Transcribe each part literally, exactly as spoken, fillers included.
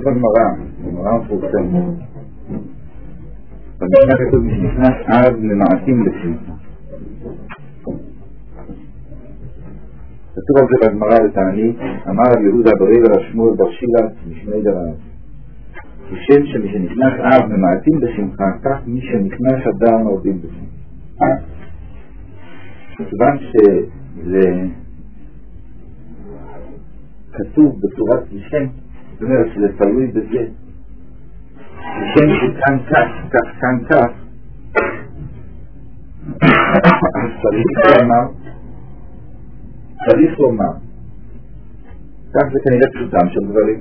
בגמרא, בגמרא מפורסמת. במשנה כתוב שנכנס אז למעטים בשמחה. כתוב על זה בגמרא לתענית, אמר רב יהודה ברי ורב שמואל בר שילה משמעי דרב. כשם שמי שנכנס אב ממעטים בשמחה, כך מי שנכנס אדם מרבים בשמחה. כיוון שזה כתוב בצורת כשם, זאת אומרת שזה תלוי בזה. כשם שכאן כך, כך כאן כך, אז צריך לומר, צריך לומר, כך זה כנראה פשוטם של דברים.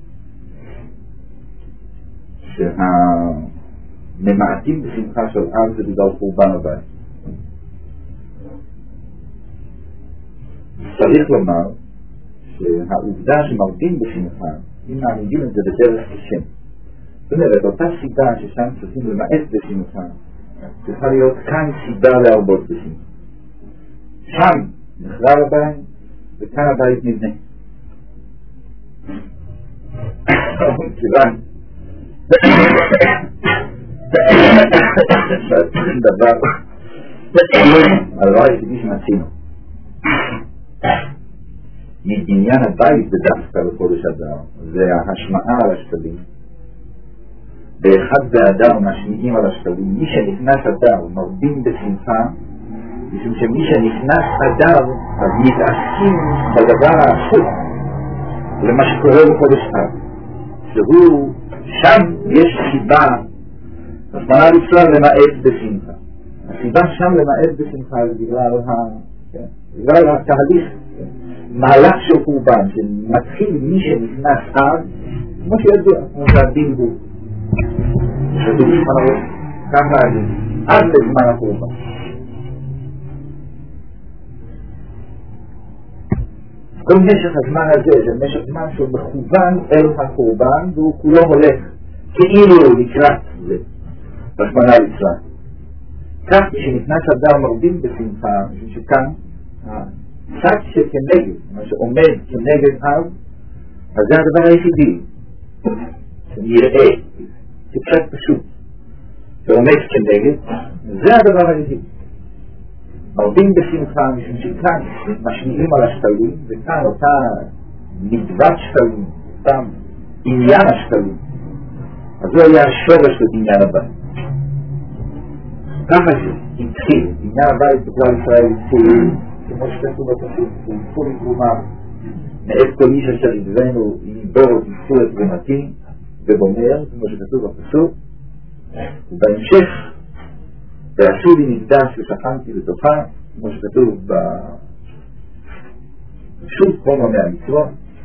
שהממעטים בשמחה של עם זה בגלל חורבן הבית. צריך לומר שהעובדה שמרבים בשמחה, אם מעמידים את זה בדרך השם, זאת אומרת, אותה סיבה ששם צריכים למעט בשמחה, צריכה להיות כאן סיבה להרבות בשמחה. שם נחרב הבית וכאן הבית נבנה. כיוון שעצים דבר הדבר היחידי שמצינו מעניין הבית בדווקא בחודש אדר זה ההשמעה על השתלים. באחד באדר משמיעים על השתלים. מי שנכנס אדר מרבים בשמחה, משום שמי שנכנס אדר אז מתעסקים בדבר ההפוך למה שקורה בחודש אדר, שהוא שם יש סיבה, רחמנא ליצלן, למעט בשמחה. הסיבה שם למעט בשמחה זה בגלל, ה... כן? בגלל התהליך, מהלך של חורבן, שמתחיל מי שנכנס אז, כמו שידוע, כמו שהדין הוא. שדורים על הראש, ככה הדין, עד לזמן החורבן. כל משך הזמן הזה, זה משך זמן שהוא מכוון אל החורבן, והוא כולו הולך כאילו לקראת זה, רחמנא ליצלן. כך כשנכנס אדר מרבים בשמחה, משום שכאן הצד שכנגד, מה שעומד כנגד אב, אז זה הדבר היחידי שנראה כפשט פשוט שעומד כנגד, זה הדבר היחידי. מרבים בשמחה, משום שכאן משמיעים על השתלים, וכאן אותה נדבת שתלים, אותם עניין השתלים, אז זה היה השורש לבניין הבית. ככה שהתחיל, בניין הבית בכלל ישראל התחיל, כמו שכתוב בפסוק, והתחו לתרומה, מאת כל איש אשר ידבנו, יבור ותתחו את תרומתי, ובומר, כמו שכתוב בפסוק, ובהמשך, ועשו לי מקדש ושכנתי בתוכה, כמו שכתוב בשוב חומר מהמצוות,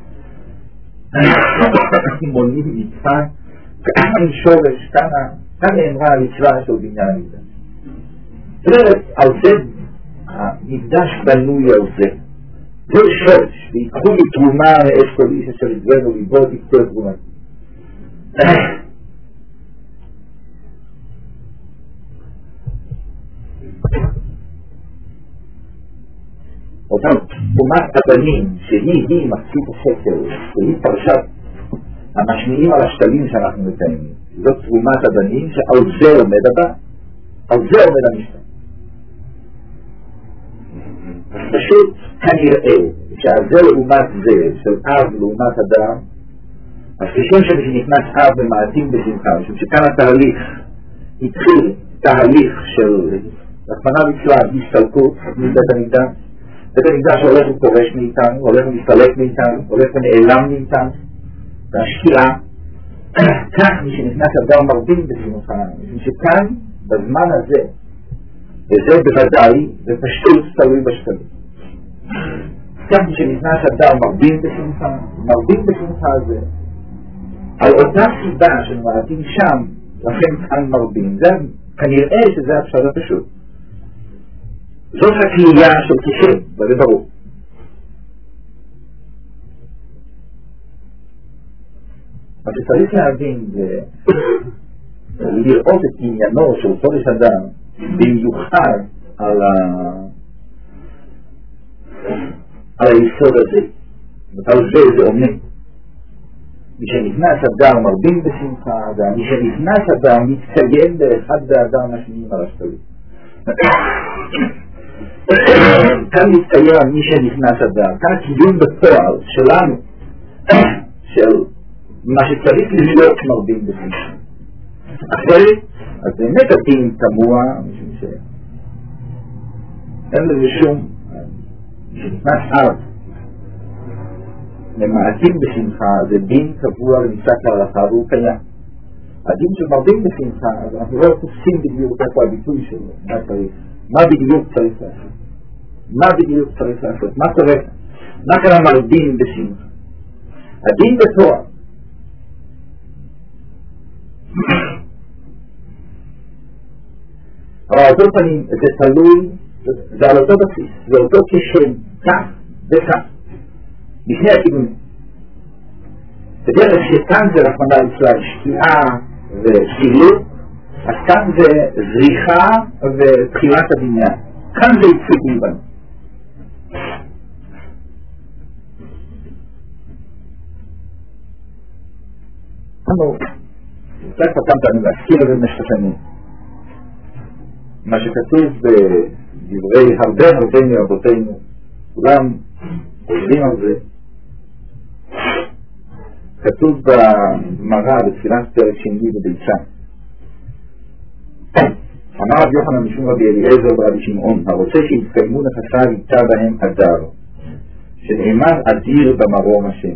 מונים מצווה, כאן שורש, כאן נאמרה המצווה של בניין המקדש. זאת אומרת, על זה המקדש בנוי על זה. זה שורש, ויקחו לי תרומה מאת כל איש אשר ידבנו ליבו תקחו את תרומתי. אותם תרומת הבנים שהיא היא מחצית הספר, שהיא פרשת המשמיעים על השתלים שאנחנו מקיימים, זאת תרומת הבנים שעל זה עומד הבא, על זה עומד המשפט. פשוט כנראה שעל זה לעומת זה של אב לעומת אדם, אז כשם שנכנס אב במעטים בשמחה, משום שכאן התהליך התחיל תהליך של רחמנא ליצלן הסתלקות מבית המקדש. בית המקדש הולך ופורש מאיתנו, הולך ומסתלק מאיתנו, הולך ונעלם מאיתנו, והשקיעה, כך מי שנכנס אדר מרבים בשמחה, משום שכאן בזמן הזה, וזה בוודאי, זה פשוט תלוי בשתלים. כך מי שנכנס אדר מרבים בשמחה, מרבים בשמחה הזה, על אותה סיבה שמעטים שם, לכן כאן מרבים, זה כנראה שזה הפשט הפשוט. זאת הקריאה של כשם, וזה ברור. מה שצריך להבין זה לראות את עניינו של חודש אדר במיוחד על, ה... על היסוד הזה. ועל זה זה עומד. משנכנס אדר מרבים בשמחה, ומשנכנס אדר מתקיים באחד באדר משמיעים על השתלים. כאן מתקיים מי שנכנס אדר, כאן קידום בפועל שלנו, של מה שצריך להיות מרבים בשמחה. אחרת, אז באמת הדין תמוה, משום שאין לזה שום, שנכנס אב, למעטים בשמחה, זה דין קבוע למצא כהלכה והוא קיים. הדין שמרבים בשמחה, אז אנחנו לא תופסים בדיוק איפה הביטוי שלו, מה צריך, מה בדיוק צריך לעשות, מה בדיוק צריך לעשות, מה קורה, מה קרה מרבים בשמחה. הדין בתורה, אבל על אותו פנים, זה תלוי, זה על אותו בסיס, זה אותו כשם, כך וכך, לפני הכיוונים. בדרך שכאן זה רחמנא ליצלן שקיעה ושילוב, אז כאן זה זריחה ותחילת הבניין. כאן זה ייצוג בלבד. אנחנו, קצת פעם פעמים להזכיר את זה במשך השנים. מה שכתוב בדברי הרבה הרבה מרבותינו, כולם חושבים על זה, כתוב במראה בתפילת פרק שני בביצה. אמר רבי יוחנן משום רבי אליעזר ורבי שמעון, הרוצה שיתקיימו נכסיו ייטע בהם אדר, שנאמר אדיר במרום השם.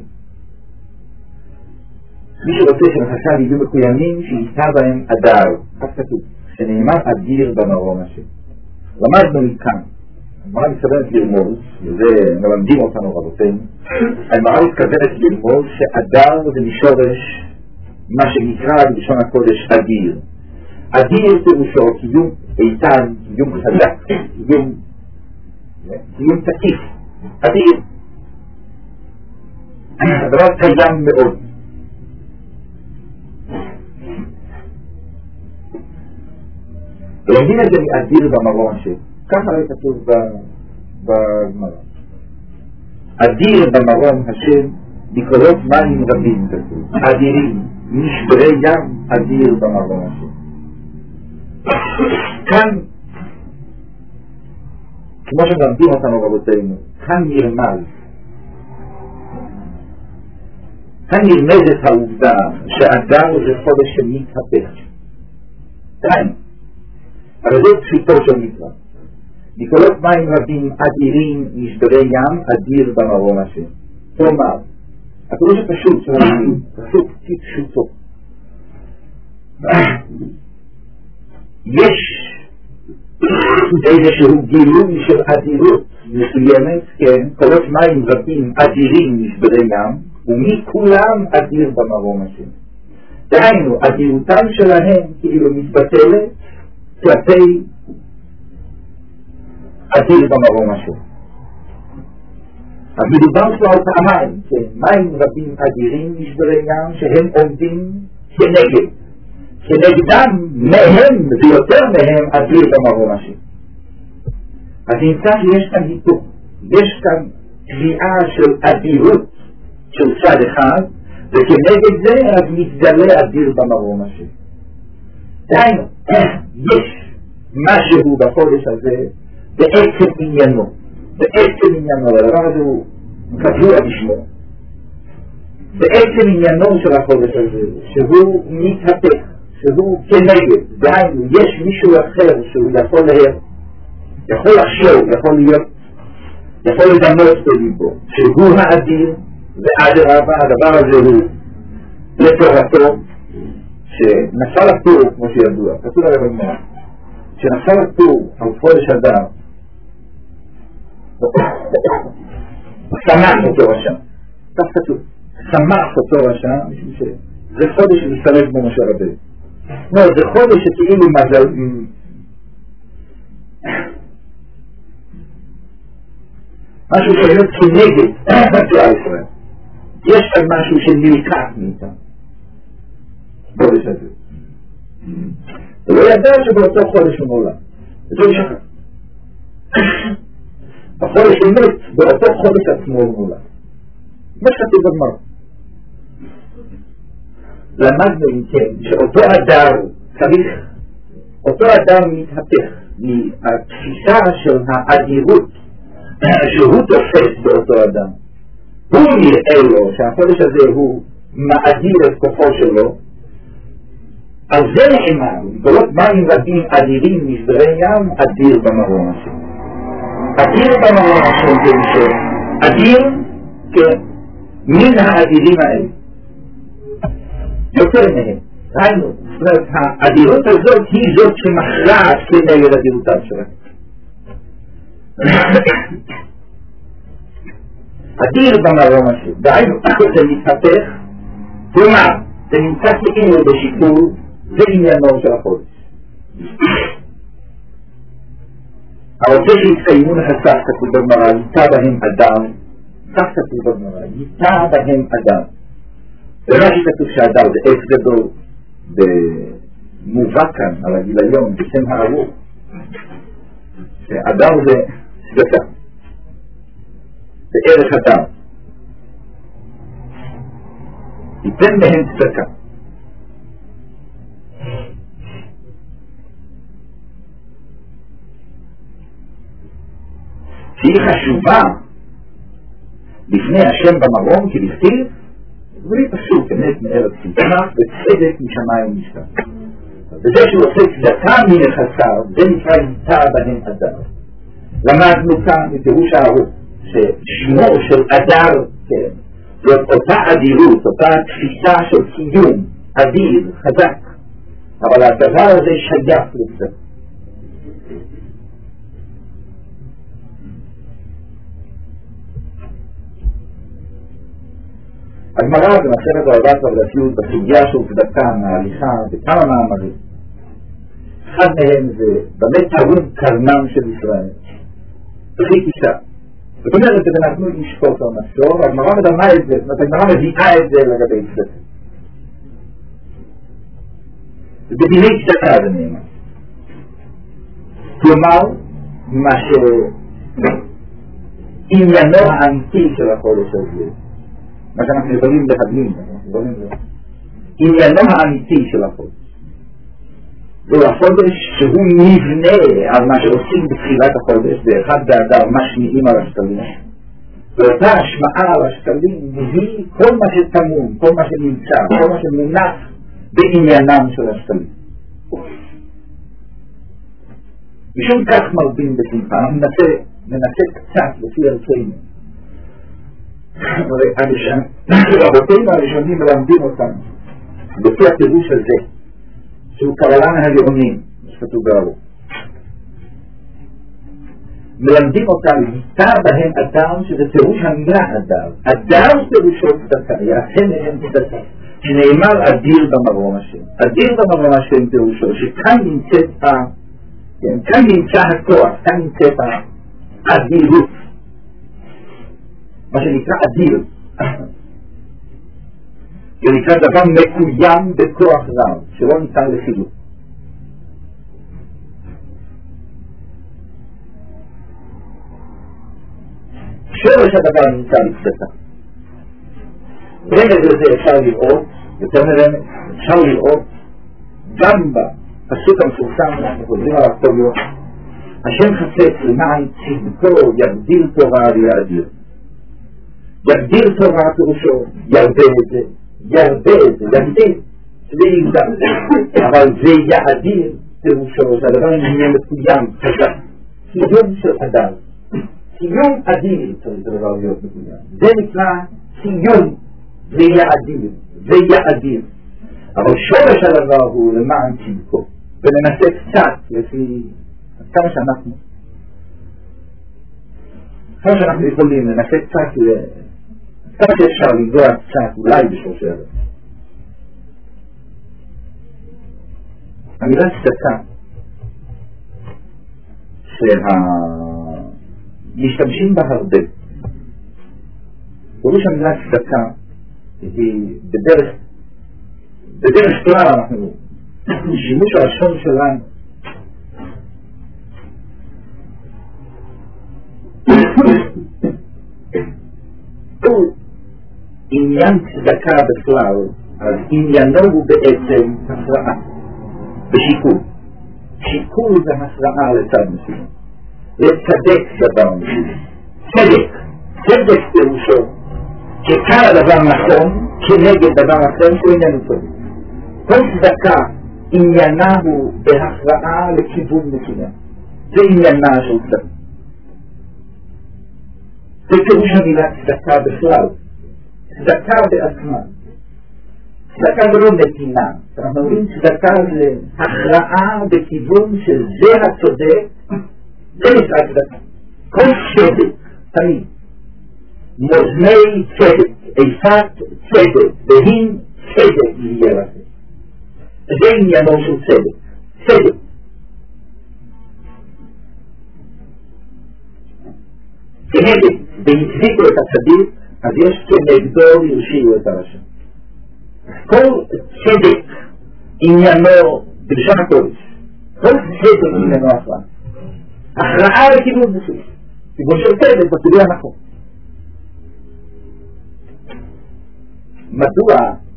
מי שרוצה שנכסיו יהיו מקוימים, שייטע בהם אדר, כך כתוב, שנאמר אדיר במרום השם. למדנו מכאן, הגמרא מתכוונת לרמוז, וזה מלמדים אותנו רבותינו, הגמרא מתכוונת לרמוז שאדר זה משורש מה שנקרא בלשון הקודש אדיר. אדיר פירושו קיום איתן, קיום חזק, קיום, קיום תקיף, אדיר. הדבר קיים מאוד. ולומדים את זה מאדיר במרום השם. ככה לא כתוב בגמרא. אדיר במרום השם, בקולות מים רבים כתוב. אדירים, משברי ים, אדיר במרום השם. כאן, כמו שמלמדים אותנו רבותינו, כאן נרמז. כאן נרמזת העובדה שאדר זה חודש שמתהפך. כאן. אבל זה פשוטו של מצווה. בקולות מים רבים אדירים משברי ים, אדיר במרום השם. כלומר, הפירוש הפשוט של המילים, פשוט כפשוטו. יש איזשהו גילוי של אדירות מסוימת, כן, קולות מים רבים אדירים משברי ים, ומכולם אדיר במרום השם. דהיינו, אדירותם שלהם כאילו מתבטלת כלפי אדיר במרום השם. אז מדובר פה על פעמיים, כן, מים רבים אדירים משברי ים שהם עומדים כנגד. כנגדם מהם ויותר מהם אדיר במרום השם. אז נמצא שיש כאן היתוך, יש כאן קביעה של אדירות של צד אחד, וכנגד זה אז מתגלה אדיר במרום השם. דהיינו, יש משהו בחודש הזה בעצם עניינו, בעצם עניינו, הדבר הזה הוא קבוע בשמו, בעצם עניינו של החודש הזה, שהוא מתהפך, שהוא כנגד, דהיינו, יש מישהו אחר שהוא יכול להר, יכול לחשוב, יכול להיות, יכול לדמות בליבו, שהוא האדיר, ואדרבה, הדבר הזה הוא לתורתו, שנפל הפור, כמו שידוע, כתוב עליו בגמרא, שנפל הפור על חודש אדר, שמח אותו רשע, כך כתוב, שמח אותו רשע, משום שזה חודש שמסתלק בו משה רבנו. לא, זה חודש שכאילו מזל, משהו שהיות כנגד בכלל ישראל. יש כאן משהו שנלקח מאיתם. חודש הזה. ולא ידע שבאותו חודש הוא נולד. וזה משחק. בחודש הוא מת, באותו חודש עצמו הוא נולד. מה שכתוב בגמרא. למדנו אם כן, שאותו אדר צריך, אותו אדר מתהפך מהתפיסה של האדירות שהוא תופס באותו אדם. הוא נראה לו שהחודש הזה הוא מאדיר את כוחו שלו, על זה נאמר, גדולות מים רבים אדירים משדרי ים, אדיר במרום השם. אדיר במרום השם זה משהו, אדיר מן האדירים האלה. יותר מהם. ראינו, זאת אומרת, האדירות הזאת היא זאת שמכרעת כנגד אדירותיו שלה. אדיר במרום השם. דהיינו, זה מתהפך, כלומר, זה נמצא כאילו בשיפור, זה עניינו של החודש. הרוצה שהתקיימו לחסך כתוב בגמרא, ייטע בהם אדם, כך כתוב בגמרא, ייטע בהם אדם. ומה שכתוב שהאדם זה עץ גדול, ומובא כאן על הגיליון בשם הארוך, שאדם זה צדקה, זה ערך אדם. ייתן בהם צדקה. שהיא חשובה לפני השם במרום, כי לכתיב, דברי פשוט, אמת מארץ תצמח, וצדק משמיים משתנה. וזה שהוא עושה צדקה מנכסיו, זה נקרא ייטע בהם אדר. למדנו כאן בפירוש הארוך, ששמו של אדר, כן, זאת אותה אדירות, אותה תפיסה של קיום, אדיר, חזק. אבל הדבר הזה שייך לצדק. הגמרא במסכת רבת והרדתיות בסוגיה של צדקה מההליכה בכמה מאמרים. אחד מהם זה באמת תרום קרנם של ישראל. וכי תישא. זאת אומרת שנתנו לשפוט או משור, הגמרא מדמה את זה, זאת אומרת הגמרא מביאה את זה לגבי צדקה. בדיני צדקה זה נאמר. כלומר, מה שעניינו האמיתי של החודש הזה, מה שאנחנו יכולים להדמין, עניינו האמיתי של החודש. זהו החודש שהוא נבנה על מה שעושים בתחילת החודש, ואחד באדר משמיעים על השקלים. ואותה השמעה על השקלים מביא כל מה שתמון, כל מה שנמצא, כל מה שמונח בעניינם של השקלים. משום כך מרבים בשמחה, ננסה, ננסה קצת לפי ערכינו. רבותינו הראשונים מלמדים אותנו לפי הפירוש הזה שהוא קבלה מהגאונים שכתוב בארוך, מלמדים אותנו ייטע בהם אדם, שזה פירוש המילה אדם. אדם פירושו צדקה, יעשה מהם צדקה, שנאמר אדיר במרום השם. אדיר במרום השם פירושו שכאן נמצאת כאן נמצא הכוח, כאן נמצאת האדירות, מה שנקרא אדיר. זה נקרא דבר מקוים בכוח רב, שלא ניתן לחילוק. שורש הדבר נמצא בצדקה. רמז לזה אפשר לראות, יותר מרמז, אפשר לראות גם בפסוק המפורסם, אנחנו חוזרים עליו כל יום. השם חפץ למען צדקו יגדיל תורה ויאדיר. יגדיל תורה פירושו, ירבה את זה, ירבה את זה, יגדיל, זה יגדל. אבל זה יאדיר פירושו, שהדבר יהיה מקוים, חזק, קיום של אדם. קיום אדיר צריך הדבר להיות מקוים. זה נקרא קיום, זה יאדיר, זה יאדיר. אבל שורש הדבר הוא למען צדקו. וננסה קצת לפי כמה שאנחנו כמה שאנחנו יכולים לנסה קצת כמה שאפשר לגוע קצת אולי בשורשי הדבר. המילה צדקה שמשתמשים בה הרבה, פירוש המילה צדקה היא בדרך בדרך כלל אנחנו שימוש הלשון שלנו עניין צדקה בכלל, אז עניינו הוא בעצם הכרעה, בשיקול. שיקול זה הכרעה לצד מסוים. לצדק דבר מסוים. צדק. צדק פירושו, שכאן הדבר נכון, כנגד דבר אחר שהוא איננו טוב. כל צדקה עניינה הוא בהכרעה לכיוון מסוים. זה עניינה של צדקה. זה פירוש המילה צדקה בכלל. צדקה בעצמה. צדקה זה לא נתינה. אנחנו אומרים צדקה זה הכרעה בכיוון שזה הצודק, זה נקרא צדקה. כל צדק, תמיד. מוזני צדק, איפת צדק, והים צדק יהיה לכם. זה עניינו של צדק. צדק. כנגד, והצדיקו את הצדיק, אז יש כנגדו ירשיעו את הרשע. כל צדק עניינו, בלשון הקודש, כל צדק עניינו הכרעה. הכרעה לכיוון מסוים. כיוון של צדק בכיוון הנכון. מדוע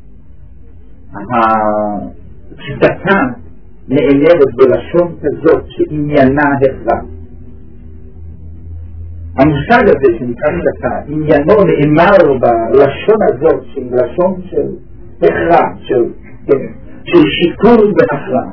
הצדקה נאמרת בלשון כזאת שעניינה הכרעה? המושג הזה שנקרא צדקה, עניינו נאמר בלשון הזאת, שהיא לשון של הכרעה, של, של שיקול והכרעה.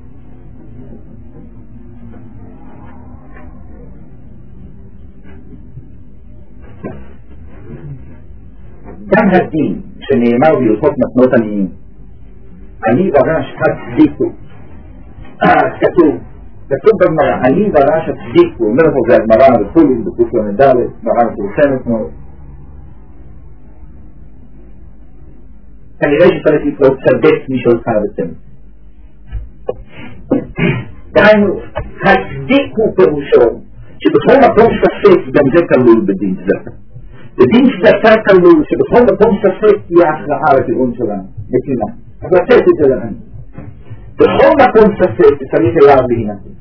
גם הדין שנאמר בהלכות מתנות עניים, אני ורש הצדיקו, כתוב, כתוב בגמרא, אני ורש הצדיקו, אומר פה זה הגמרא וכולי, בקוף למדלת, גמרא מפורסמת מאוד. כנראה שצריך לקרוא צדק משלך וצדק. דהיינו, הצדיקו פירושו, שבכל מקום ספק גם זה כלול בדין צדקה. בדין צדקה כלול שבכל מקום ספק תהיה הכרעה לכיוון שלנו, נתינה. אז לתת את זה לנו. בכל מקום ספק צריך אליו להינתן.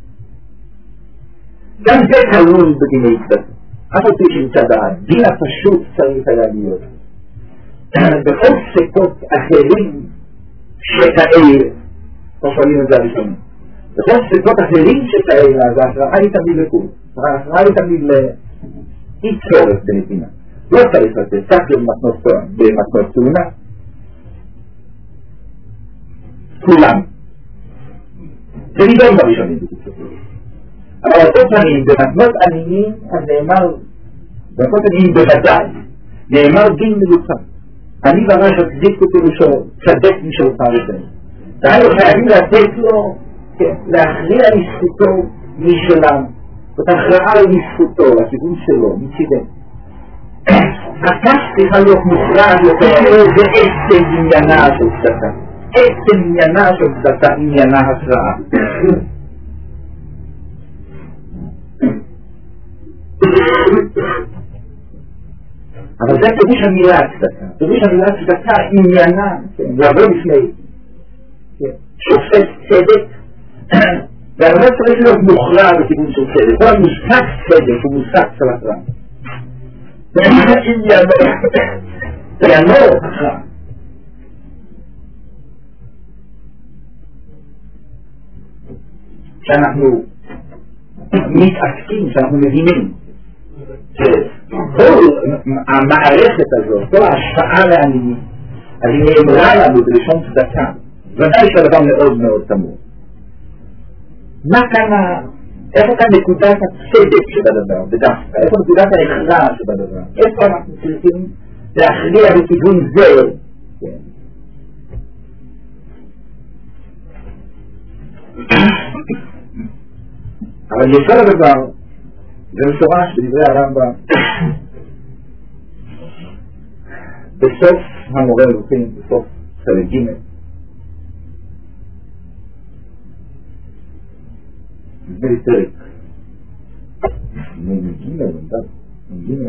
גם זה כלול בדיני צדקה. אף על פי שמצד הדין הפשוט צריך היה להיות. בכל ספקות אחרים שכאלה, לא שואלים את זה הראשונים, בכל ספקות אחרים שכאלה, אז ההכרעה היא תמיד לכול. ההכרעה היא תמיד אי צורך בנתינה. לא צריך לתת, כך במתנות תאונה. כולם. זה נידון בראשונים. אבל אותו פעמים, במתנות עניים, אז נאמר, במתנות עניים בוודאי, נאמר דין מיוחד. אני ורש הצדיק ופירושו, צדק משלך וצדק. דהיינו חייבים לתת לו, להכריע לזכותו משלנו. זאת הכרעה לזכותו, לכיוון שלו, מצידנו. הכף צריכה להיות מוכרעת יותר, זה עצם עניינה של צדקה. עצם עניינה של צדקה, עניינה הכרעה. אבל זה פירוש המילה צדקה. פירוש המילה צדקה עניינה, לבוא לפני שופט צדק, והרבה צריך להיות מוכרע בכיוון של צדק. כל המושג צדק הוא מושג של הכרעה. עניינו הכרעה. שאנחנו מתעסקים, שאנחנו מבינים כל המערכת הזאת, כל ההשפעה לעניים, אז היא נאמרה לנו בלשון צדקה, ודאי שהדבר מאוד מאוד תמור. מה כאן, איפה כאן נקודת הצדק שבדבר, בדווקא, איפה נקודת ההכרעה שבדבר, איפה אנחנו צריכים להכריע בכיוון זה, אבל ישר הדבר, זה משורש בדברי הרמב"ם, בסוף המורה אלוקים, בסוף חלק ג' זה פרק מג' מג'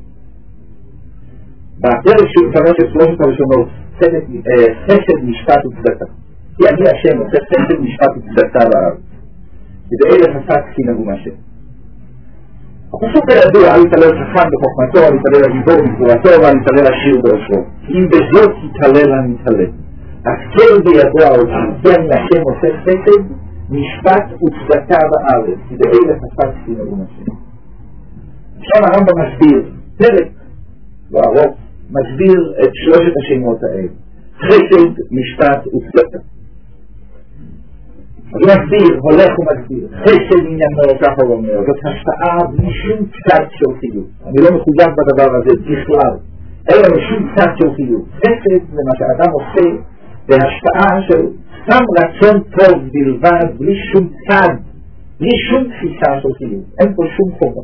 בפרק שהוא קרא של שלושת הראשונות, חסד משפט וצדקה. כי אני השם עושה חסד משפט וצדקה בארץ. ובאלה חסק סינגו מהשם. הפסוק הידוע, אל יתעלל חכם בחוכמתו, אל יתעלל הגיבור בגבורתו, ואל יתעלל עשיר בעושרו. אם בזאת יתעלל הנתעלל. השכל בידוע כן להשם עושה חסד, משפט וצדקה בארץ, כדי לחפש שנאום השם. שם הרמב"ם מסביר, פרק, לא ארוך, מסביר את שלושת השמות האלה. חסד, משפט וצדקה. אז הוא מסביר, הולך ומסביר, חסד עניינו, ככה הוא אומר, זאת השפעה בלי שום צד של חיות. אני לא מחויב בדבר הזה בכלל, אין לנו שום צד של חיות. חסד זה מה שהאדם עושה בהשפעה של שם רצון טוב בלבד, בלי שום צד, בלי שום תפיסה של חיות. אין פה שום חובה.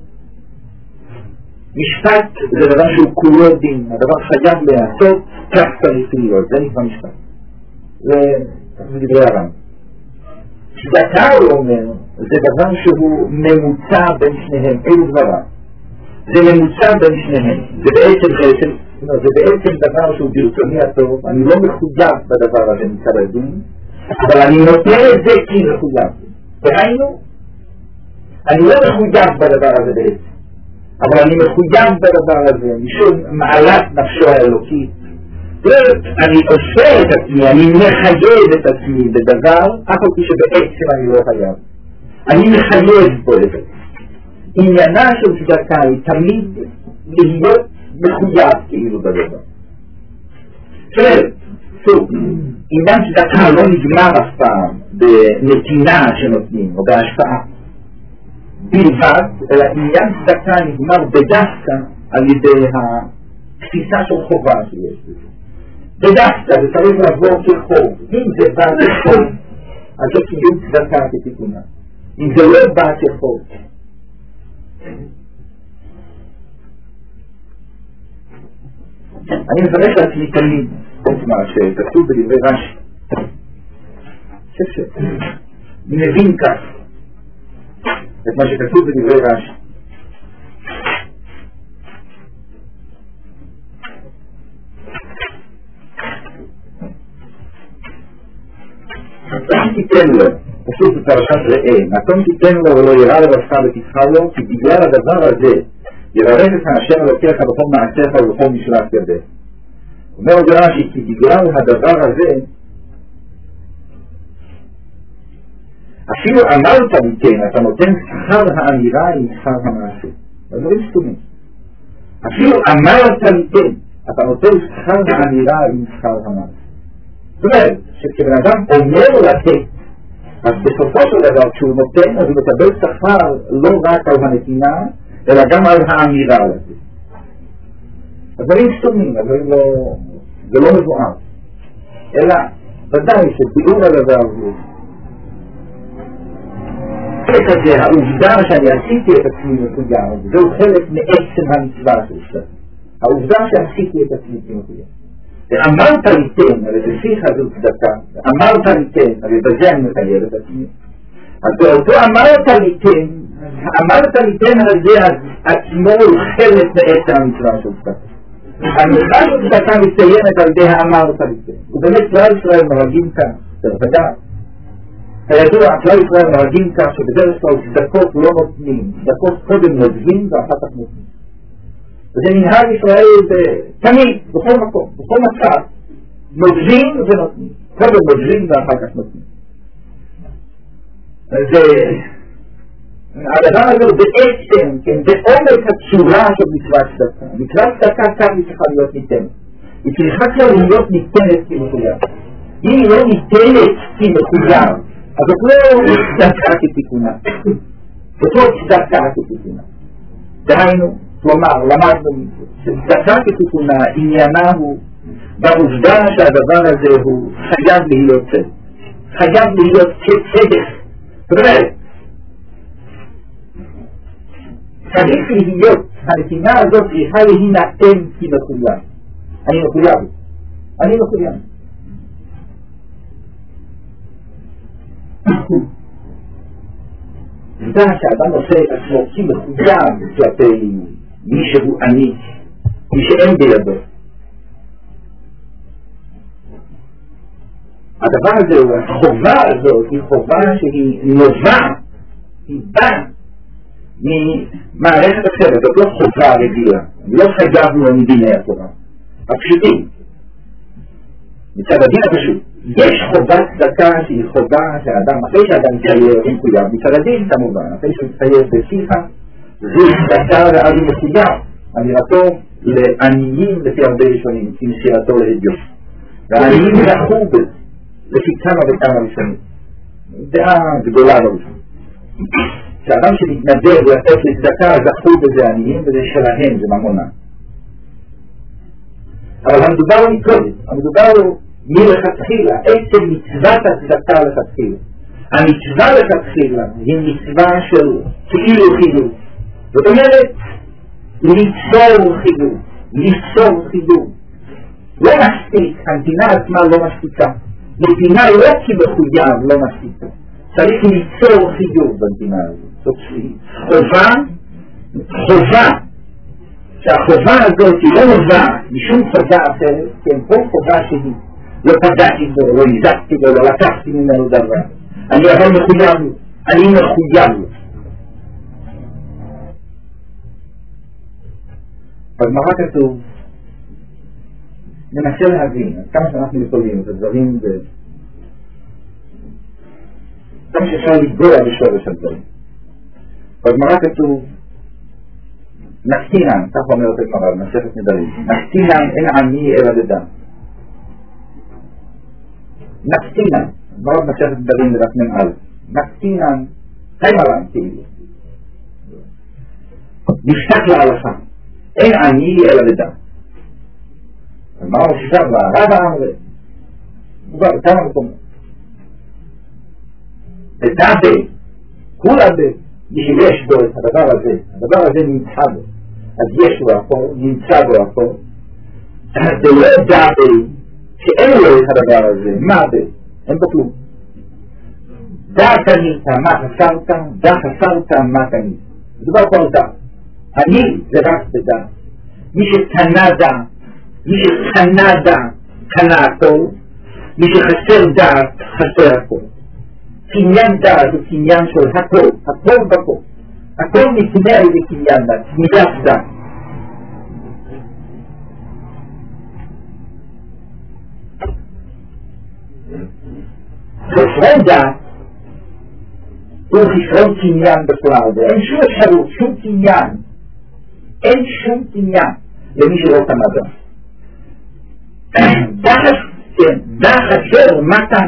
משפט זה דבר שהוא כולו דין, הדבר חייב לעשות, כך צריך להיות, זה נקרא משפט. זה דברי הר"ן. צדקה הוא אומר, זה דבר שהוא ממוצע בין שניהם, אילו דבריו. זה ממוצע בין שניהם, זה בעצם חסד, זה בעצם דבר שהוא ברצוני הטוב, אני לא מחויב בדבר הזה מצד הדין, אבל אני נותן את זה כי מחויב. והיינו, אני לא מחויב בדבר הזה בעצם, אבל אני מחויב בדבר הזה, משום מעלת נפשו האלוקית. אני עושה את עצמי, אני מחייב את עצמי בדבר, אף על פי שבעצם אני לא חייב. אני מחייב בו את זה. עניינה של צדקה היא תמיד להיות מחויב כאילו בדבר. עכשיו, סוג, עניין צדקה לא נגמר אף פעם בנתינה שנותנים, או בהשפעה. בלבד, אלא עניין צדקה נגמר בדווקא על ידי התפיסה של חובה שיש בזה. בדווקא, זה צריך לעבור כחוב. אם זה בא כחוב, אז זה קיום צדקה כתיקונה. אם זה לא בא כחוב. אני מברך לעצמי תמיד, מה שכתוב בדברי רש"י. חושב שאני מבין כך. את מה שכתוב בדברי רש"י. נתון תיתן לו, פשוט בפרשת ראה, נתון תיתן לו ולא ירא לבשך ותבחר לו, כי בגלל הדבר הזה יברך את השם אלוקיך בכל מעשיך ובכל משלח ידיך. אומר עוד רש"י, כי בגלל הדבר הזה אפילו אמרת לי כן, אתה נותן שכר האמירה עם שכר המעשה. הדברים סתומים. אפילו אמרת לי כן, אתה נותן שכר האמירה עם שכר המעשה. זאת אומרת, שכבן אדם אומר לתת, אז בסופו של דבר כשהוא נותן, אז הוא מקבל שכר לא רק על הנתינה, אלא גם על האמירה לתת. הדברים סתומים, הדברים לא, זה לא מבואר. אלא, ודאי שביאור הדבר הזה, חלק הזה, העובדה שאני עשיתי את עצמי מחויב, זהו חלק מעצם המצווה של זה. העובדה שעשיתי את עצמי מחויב. ואמרת לי כן, הרי בפיך זו צדקה, אמרת לי כן, הרי בזה אני מחייב את עצמי. אז באותו אמרת לי כן, אמרת לי כן הזה עצמו הוא חלק מעצם המצווה של זה. המצווה של צדקה מציינת על ידי האמרת לי כן. ובאמת כלל ישראל נוהגים כאן, דרך אגב. הידוע, כלל ישראל נוהגים כך שבדרך כלל צדקות לא נותנים, צדקות קודם נותנים ואחר כך נותנים. וזה מנהג ישראל תמיד, בכל מקום, בכל מצב, נותנים ונותנים. קודם נותנים ואחר כך נותנים. הדבר הזה בעצם, כן, בעומק הצורה של מצוות צדקה. מצוות צדקה כאן היא צריכה להיות ניתנת. היא צריכה כבר להיות ניתנת כמחויב. אם היא לא ניתנת כמחויב, אז זאת לא צדקה כתיקונה. זאת לא צדקה כתיקונה. דהיינו, כלומר, למדנו שצדקה כתיקונה, עניינה הוא בעובדה שהדבר הזה הוא חייב להיות צדק. חייב להיות כצדק. זאת אומרת, צריך להיות, הנתינה הזאת צריכה להינתן כמחויב. אני מחויב. אני מחויב. עובדה שהאדם עושה את עצמו כמחויב כלפי מי שהוא עני, מי שאין בידו. הדבר הזה, החובה הזאת, היא חובה שהיא נובעת, היא באה ממערכת אחרת, זאת לא חובה רגילה, לא חייבנו מדיני התורה, הפשוטים. מצד הדין הפשוט, יש חובת צדקה שהיא חובה שהאדם, אחרי שהאדם מתחייב, מחויב, מצד הדין כמובן, אחרי שהוא מתחייב בפיך, זו צדקה ואז הוא מחויב, אמירתו לעניים לפי הרבה ראשונים, כמסירתו להדיוט. והעניים זכו בזה, לפי כמה וכמה ראשונים. דעה גדולה בראשון. שהאדם שמתנדב לתת לצדקה זכו בזה עניים, וזה שלהם, זה ממונה. אבל המדובר הוא מקודם, המדובר הוא מלכתחילה, עצם מצוות הצדקה לכתחילה. המצווה לכתחילה היא מצווה של כאילו חילוק. זאת אומרת, ליצור חילוק, ליצור חילוק. לא מספיק, הנתינה עצמה לא מספיקה. נתינה לא כי מחויב לא מספיקה. צריך ליצור חילוק בנתינה הזאת. זאת חובה, חובה. שהחובה הזאת היא לא נובע משום חובה אחרת, כן, כל חובה שהיא לא פגעתי בו, לא הזקתי בו, לא לקחתי ממנו דבר. אני אבל מחויב לו, אני מחויב לו. בגמרא כתוב, ננסה להבין, כמה שאנחנו יכולים את הדברים, כמה שאפשר לגדול בשורש הדברים. בגמרא כתוב, נקטינן, כך אומרת הגמרא, במסכת נדרים, נקטינן אין עני אלא בדם. נקטינן, גמרא במסכת נדרים לדף מ"א, נקטינן, חיימרן כאילו. נפתח להלכה, אין עני אלא בדם. הגמרא מוסיפה והרב האמרי, כבר כמה מקומות. בדם ב, כולה ב, מי שיש בו את הדבר הזה, הדבר הזה נמצא בו. אז יש לו הכל, נמצא בו הכל. זה לא דע בי, שאין לו את הדבר הזה, מה בי? אין בו כלום. דע קנית, מה חסרת, דע חסרת, מה קנית. זה דבר כל דע. אני זה רק בדע. מי שקנה דע, מי שקנה דע, קנה הכל. מי שחסר דע, חסר הכל. קניין דע זה קניין של הכל, הכל בכל. הכל נקנה על ידי קניין דע, קניית דע. חסרון דע הוא חסרון קניין בכלל, ואין שום אפשרות, שום קניין, אין שום קניין למי שלא קנה דע. דע חסר, מה כאן?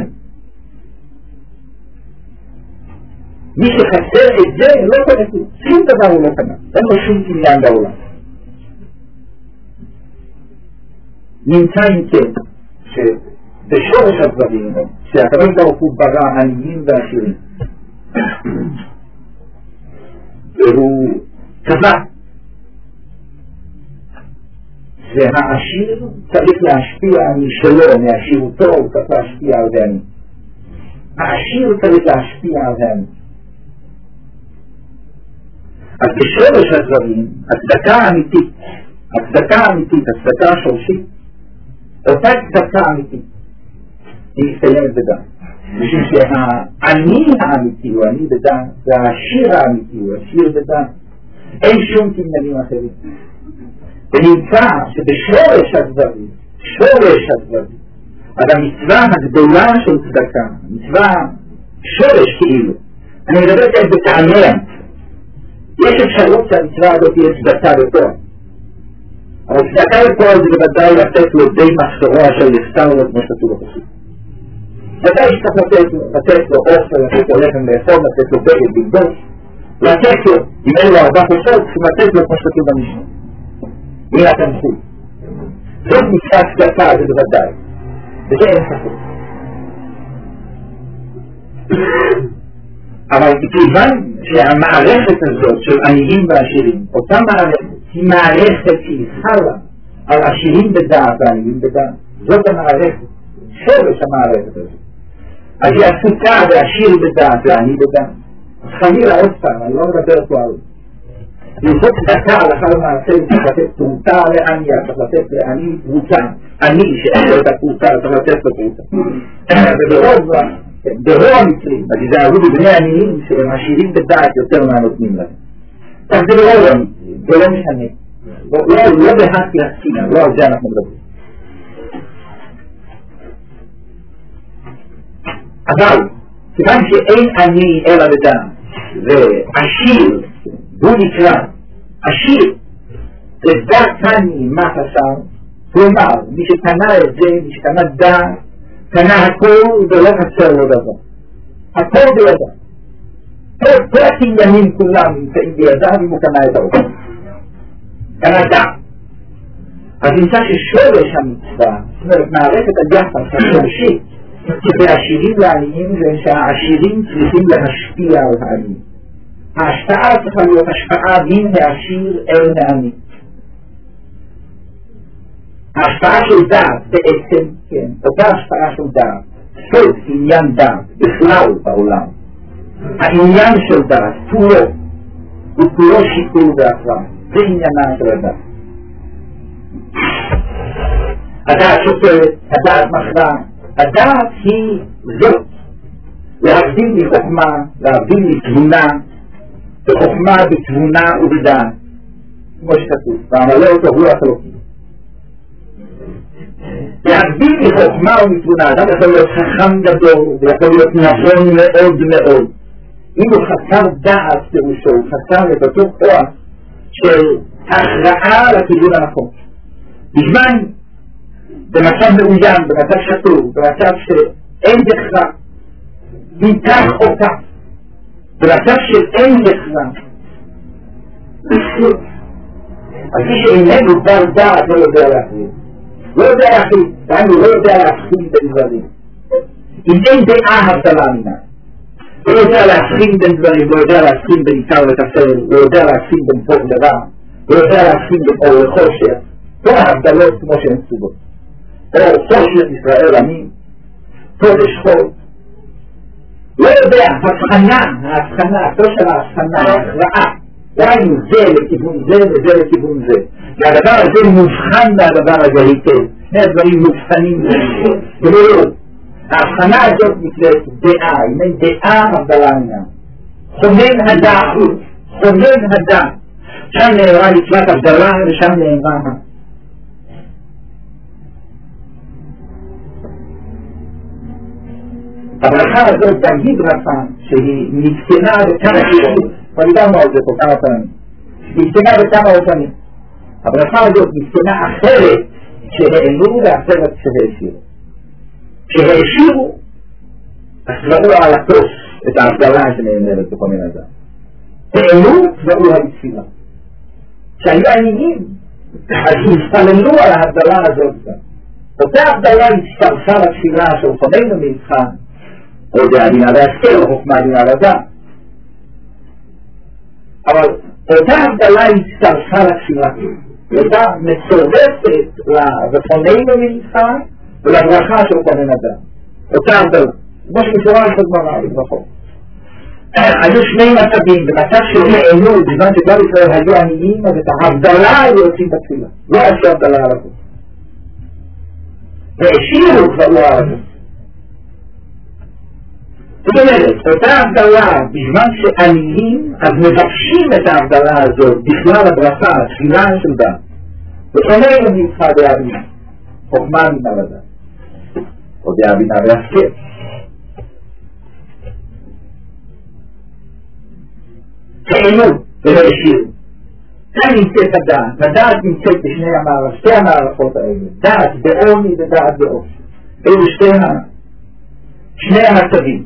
מי שחסר את זה לא קנה, שום דבר הוא לא קנה, אין לו שום קניין בעולם. נמצא עם כן, שבשורש הדברים, שהקדוש ברוך הוא ברא עניים ועשירים, והוא קבע והעשיר צריך להשפיע משלו, מעשירותו, הוא צריך להשפיע על העני. העשיר צריך להשפיע על העני. אז בשורש הדברים, הצדקה האמיתית, הצדקה האמיתית, הצדקה השורשית, אותה צדקה אמיתית, היא מסתיימת בדם. משום שהעני האמיתי הוא עני בדם, והעשיר האמיתי הוא עשיר בדם. אין שום קניינים אחרים. ונמצא שבשורש הדברים, שורש הדברים, אז המצווה הגדולה של צדקה, מצווה שורש כאילו, אני מדבר כאן בטעמיה, יש אפשרות שהמצווה הזאת תהיה צדקה בפועל. אבל צדקה בפועל זה בוודאי לתת לו די מחסורו אשר יחסר לו כמו שכתוב בפסוק. ודאי שצריך לתת לו, לתת לו אוכל, לתת לו לחם לאכול, לתת לו בגד ללבוש, לתת לו, אם אין לו ארבע חודשות, צריכים לתת לו כמו שכתוב במשנה. מן התמחוי. זאת מצווה צדקה, זה בוודאי. וזה אין ספק. אבל כיוון שהמערכת הזאת של עניים ועשירים, אותה מערכת היא מערכת שהיא חלה על עשירים בדעת ועניים בדעת. זאת המערכת, שורש המערכת הזאת. אז היא עסוקה ועשיר בדעת ועני בדעת. אז חלילה עוד פעם, אני לא מדבר פה על זאת צדקה הלכה למעשה, צריך לתת פרוטה לעני, צריך לתת לעני פרוטה. עני שאין לו את הפרוטה, צריך לתת לו פרוטה. וברוב ברוב המקרים, אז יזהרו בבני עניים שהם עשירים בדעת יותר מהנותנים להם. אז זה לא יום, זה לא משנה. לא בהק להסכים, לא על זה אנחנו מדברים. אבל, כיוון שאין אני אלא בדם, ועשיר, הוא נקרא, עשיר, לדעתני מה חסר, כלומר, מי שקנה את זה, מי שקנה דעת, קנה הכל ולא חסר לו דבר. הכל בידה. כל הקניינים כולם נמצאים בידה אם הוא קנה את האוכל. קנה דעת. אז נמצא ששורש המצווה, זאת אומרת, מערכת היחס השורשית, שבעשירים לעניים זה שהעשירים צריכים להשפיע על העניים. ההשפעה צריכה להיות השפעה מן העשיר אל העני. ההשפעה של דעת בעצם, כן, אותה השפעה של דעת, סוף עניין דעת בכלל בעולם. העניין של דעת, כולו, הוא כולו שיקול והכרעה. זה עניינה של הדעת. הדעת שופרת, הדעת מכרעה. הדעת היא זאת, להבדיל מחוכמה, להבדיל מתבונה, בחוכמה, בתבונה ובדעת, כמו שכתוב, ועמלה אותו הוא החלוקים. להבדיל מחוכמה ומתבונה, אדם יכול להיות חכם גדול, ויכול להיות נבון מאוד מאוד. אם הוא חסר דעת פירושו, הוא חסר את אותו כוח של הכרעה לכיוון הנכון. בזמן, במצב מאוים, במצב שטור, במצב שאין בכלל, אם כך או כך, במצב שאין בכלל, אז מי שאיננו בר דעת לא יודע להחליט. לא יודע להחליט, דהיינו לא יודע להבחין בין דברים. אם אין דעה הבדלה מינה, לא יודע להבחין בין דברים, לא יודע להבחין בין עיקר וטפל, לא יודע להבחין בין טוב ורע, לא יודע להבחין בין אור וחושך, כל ההבדלות כמו שהן סוגות. או חושך ישראל עמים, קודש חול. לא יודע, הבחנה, ההבחנה, לא של ההבחנה, ההכרעה, דהיינו זה לכיוון זה וזה לכיוון זה. והדבר הזה מובחן מהדבר הזה היטב. שני הדברים מובחנים לזה. ולא לא. ההבחנה הזאת נקראת דעה, אם אין דעה הבדלה מינה. חונן הדעת, חונן הדעת. שם נאמרה מצוות הבדלה ושם נאמרה מה. הברכה הזאת גם היא ברכה שהיא נתקנה בכמה פעמים. כבר דיברנו על זה פה כמה פעמים. היא נתקנה בכמה פעמים. הברכה הזאת נתקנה אחרת שהעלו ואחרת שהעשירו. כשהעשירו, ראו על הכוס את ההבדלה שנאמרת בכל מיני אדם. העלו ראו היצירה. כשהיו עניים, אז הסתללו על ההבדלה הזאת. אותה הבדלה הצטרפה לתפילה של חוננו מבחן, או דעדינה להשכר, או חוכמה עדינה לדעת. אבל אותה הבדלה הצטרפה לתפילה. אותה מצורפת לפוננו מבחן, ולברכה של חונן אדם. אותה הבדלה. כמו שמפורש בגמרא בברכות. היו שני מצבים, במצב שהעלו, בזמן שכלל ישראל היו עניים, אז את ההבדלה היו עושים בתפילה. לא עשו הבדלה על הכוס. והשאירו כבר לא על הכוס. זאת אומרת, אותה הבדלה, בזמן שעניים, אז מבקשים את ההבדלה הזאת, בכלל הברכה, התפילה של דם. וחוננו מבחן דעבינה. חוכמה עדינה לדעת. או דעבינה להשכר. העלו והשאירו. כאן נמצאת הדעת. הדעת נמצאת בשני המערכות, שתי המערכות האלה. דעת בעוני ודעת באושר. אלו שתי שני המצבים.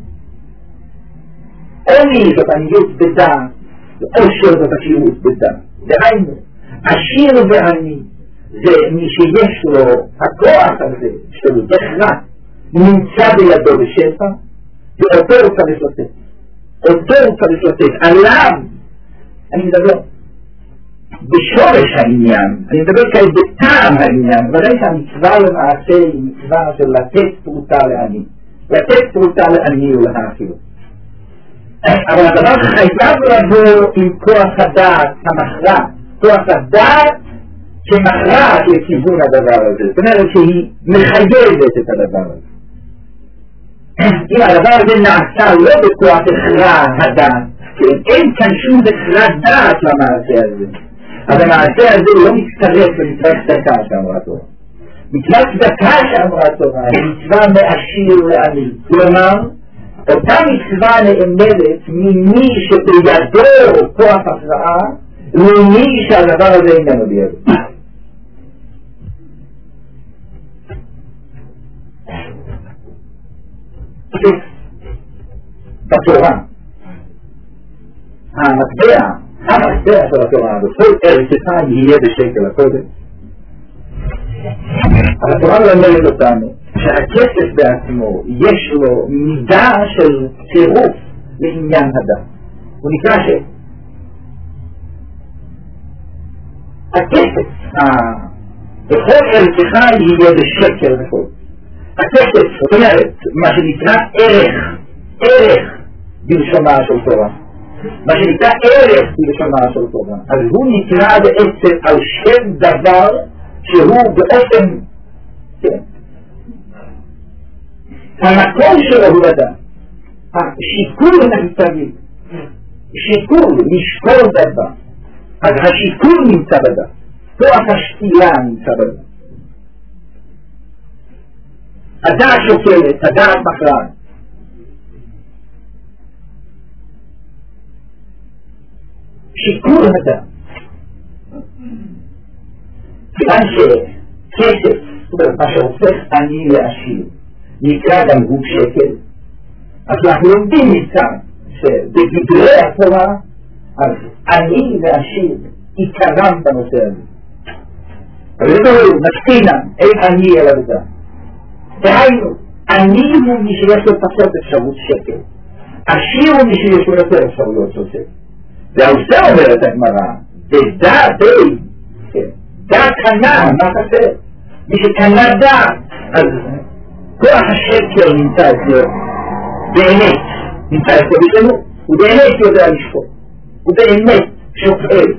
עוני זאת עניות בדעת, ואושר זאת עשירות בדעת. דהיינו, עשיר ועני זה מי שיש לו הכוח הזה, שלו דחרה, נמצא בידו בשפע, ואותו הוא צריך לתת. אותו הוא צריך לתת. עליו, אני מדבר בשורש העניין, אני מדבר כאלה בטעם העניין, ודאי שהמצווה למעשה היא מצווה של לתת פרוטה לעני. לתת פרוטה לעני ולהאכילו. אבל הדבר חייב לבוא עם כוח הדעת המכרע, כוח הדעת שמכרעת לכיוון הדבר הזה. זאת אומרת שהיא מחייבת את הדבר הזה. אם הדבר הזה נעשה לא בכוח הכרע הדעת, אין כאן שום בכלל דעת למעשה הזה. אבל המעשה הזה לא מצטרף למצוות צדקה שאמרה תורה. מצוות צדקה שאמרה תורה היא מצווה מעשיר לעני. כלומר, אותה מצווה נאמרת ממי שבידו כוח הכרעה, ומי שהדבר הזה איננו בידו. בתורה, המטבע, המטבע של התורה, בכל ערכך יהיה בשקל הקודש. אבל התורה מלמדת אותנו שהכסף בעצמו יש לו מידה של צירוף לעניין הדת. הוא נקרא שקל. הכסף, בכל ערכך יהיה בשקל הקודש. הכסף, זאת אומרת, מה שנקרא ערך, ערך בלשונה של תורה. מה שנקרא ערך בלשונה של תורה. אז הוא נקרא בעצם על שם דבר שהוא באופן, כן, המקום שלו הוא לדעת. השיקול נמצא, שיקול, לשקול דבר. אז השיקול נמצא בדעת. כוח השקילה נמצא בדעת. הדעת שוקלת, הדעת מכרעת. שיקול הדעת. כיוון שכסף, זאת אומרת, מה שהופך עני לעשיר, נקרא גם הוא שקל. אז אנחנו לומדים מכאן שבגדרי התורה, אז עני ועשיר עיקרם בנושא הזה. אבל זה ברור, נקטינה, אין עני אלא בדעת. דהיינו, עני הוא מי שיש לו פחות אפשרות שקל. עשיר הוא מי שיש לו יותר אפשרויות של שקל. ועל זה אומרת הגמרא, בדעת אין, דעת קנה, מה חסר? מי שקנה דעת, אז כוח השקל נמצא אצלו, באמת, נמצא אצלו בשלנו, הוא באמת יודע לשפוט, הוא באמת שופט.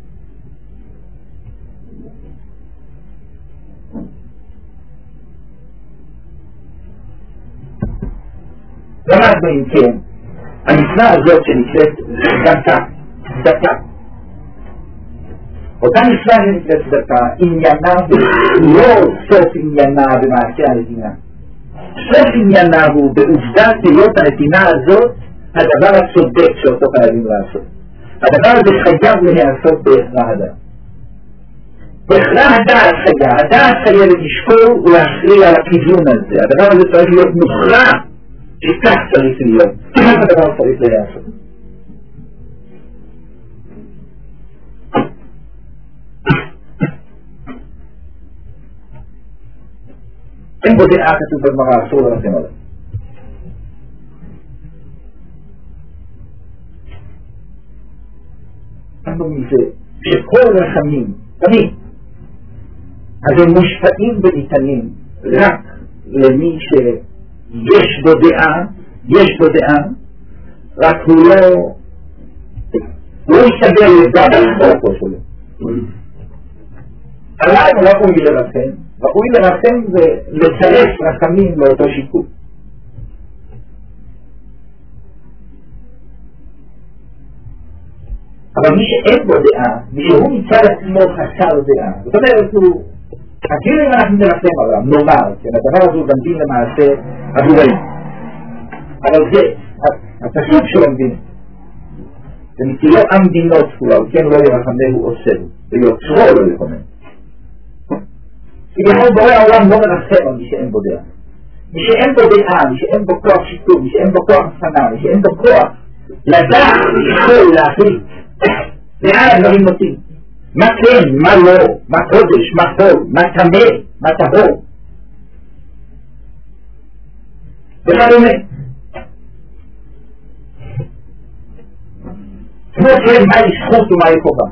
למדנו אם כן, המצווה הזאת שנקראת צדקה, צדקה. אותה מצווה שנקראת צדקה, עניינה לא סוף עניינה במעשה הנתינה. סוף עניינה הוא בעובדת להיות הנתינה הזאת הדבר הצודק שאותו חייבים לעשות. הדבר הזה חייב להיעשות בהכרח הדעת. בהכרח הדעת חייב, הדעת חייב לשקול ולהכריע על הכיוון הזה. הדבר הזה צריך להיות מוכרע שכך צריך להיות, כך הדבר צריך להיעשות. אין בו דעה כתוב בגמרא, אסור לרחם עליו. אנחנו מזה שכל רחמים, תמיד, אז הם מושפעים וניתנים רק למי שיש בו דעה, יש בו דעה, רק הוא לא, הוא לא יסתגל לבד על חוקו שלו. עליי הוא ראוי לרחם, ראוי לרחם ולצרף רחמים לאותו שיקול. אבל מי שאין בו דעה, מי שהוא מצד עצמו חסר דעה, זאת אומרת הוא, אפילו אם אנחנו נרחם עליו, נאמר, כן, הדבר הזה הוא גם דין למעשה עבורנו. אבל זה, הפסוק שלומדים, זה מצילו המדינות כולו, כן לא ירחמהו עושהו, ויוצרו לא ירחמהו. כי בכל בורא העולם לא מרחם על מי שאין בו דעה. מי שאין בו דעה, מי שאין בו כוח שיתוף, מי שאין בו כוח הפנה, מי שאין בו כוח לדעת, לשקול, להחליט. לאן הדברים נוטים? מה כן, מה לא, מה קודש, מה חול, מה טמא, מה טהור. וכדומה. כמו כן, מהי זכות ומהי חובה.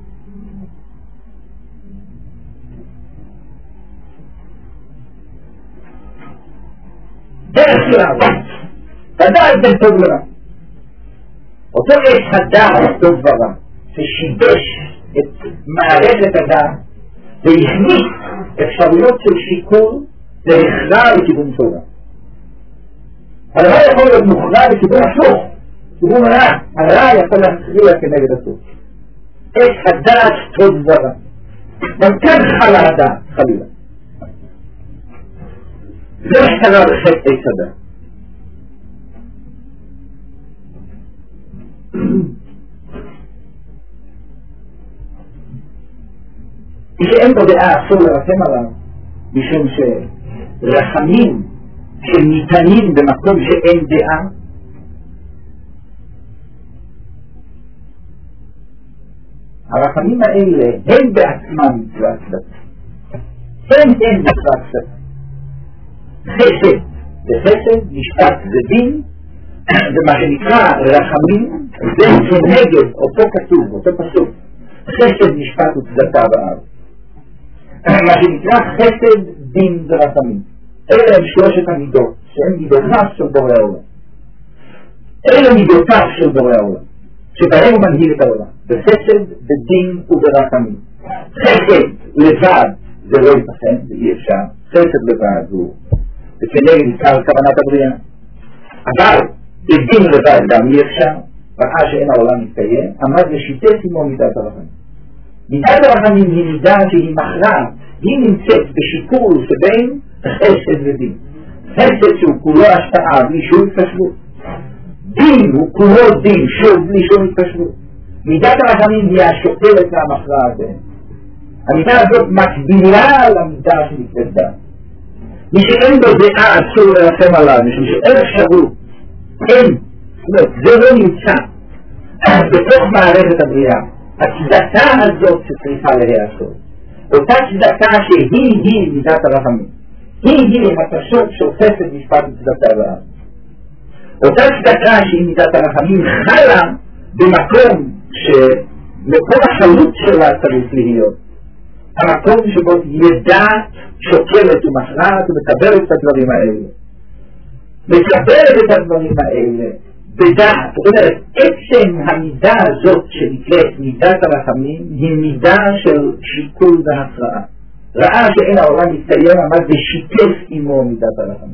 דרך כלל, הדעת בין טוב לרע. אותו יש הדעת טוב ורע, ששיבש את מערכת הדעת, והכניס אפשרויות של שיקול להכרע לכיוון טובה. הדבר יכול להיות מוכרע לכיוון הפוך, הוא רע, הרע יכול להכריע כנגד הטוב. את הדעת טוב ורע. גם כאן חלה הדעת, חלילה. זה שקרה בחטא עץ הדעת. שאין בו דעה אסור לרחם עליו, משום שרחמים שניתנים במקום שאין דעה, הרחמים האלה הם בעצמם מצוות צדקה. הם הם מצוות צדקה. חסד זה חסד, משפט זה דין, ומה שנקרא רחמים זה כנגד אותו כתוב, אותו פסוק. חסד, משפט וצדקה בארץ. מה שנקרא חסד, דין ורחמים. אלה הם שלושת המידות, שהן מידותיו של בורא העולם. אלה מידותיו של בורא העולם, שבהם הוא מנהיג את העולם, בחסד, בדין וברחמים. חסד לבד זה לא ייתכן, זה אי אפשר. חסד לבד הוא וכנגד עיקר כוונת הבריאה. אבל בדין לבד גם אי אפשר, ראה שאין העולם מתקיים, עמד ושיתף עמו מידת הרחמים. מידת הרחמים היא מידה שהיא מכרעת, היא נמצאת בשיקול שבין חסד ודין. חסד שהוא כולו השפעה בלי שום התקשרות. דין הוא כולו דין, שוב בלי שום התקשרות. מידת הרחמים היא השוקלת והמכרעת הזה. המידה הזאת מקבילה למידה שנקראת דעת. מי שאין בו דעה אסור לרחם עליו, משום שאין אפשרות, אין, זאת אומרת, זה לא נמצא בתוך מערכת הבריאה. הצדקה הזאת שצריכה להיעשות, אותה צדקה שהיא-היא מידת הרחמים, היא-היא הפשוט שופטת משפט וצדקה בארץ. אותה צדקה שהיא מידת הרחמים חלה במקום שמקום החלוץ שלה צריך להיות. המקום שבו ידע שוקלת ומכרעת ומקבלת את הדברים האלה. מקבלת את הדברים האלה בדעת. זאת אומרת, עצם המידה הזאת שנקראת מידת הרחמים היא מידה של שיקול והכרעה. ראה שאין העולם מתקיים, עמד ושיתף עמו מידת הרחמים.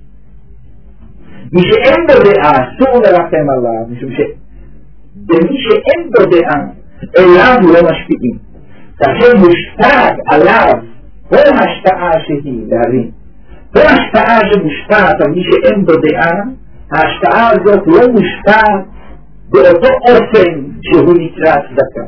מי שאין בו דעה אסור לרחם עליו, משום שבמי שאין בו דעה אליו לא משפיעים. כאשר מושפעת עליו כל השפעה שהיא להבין. כל השפעה שמושפעת על מי שאין בו דעה, ההשפעה הזאת לא מושפעת באותו אופן שהוא נקרא צדקה.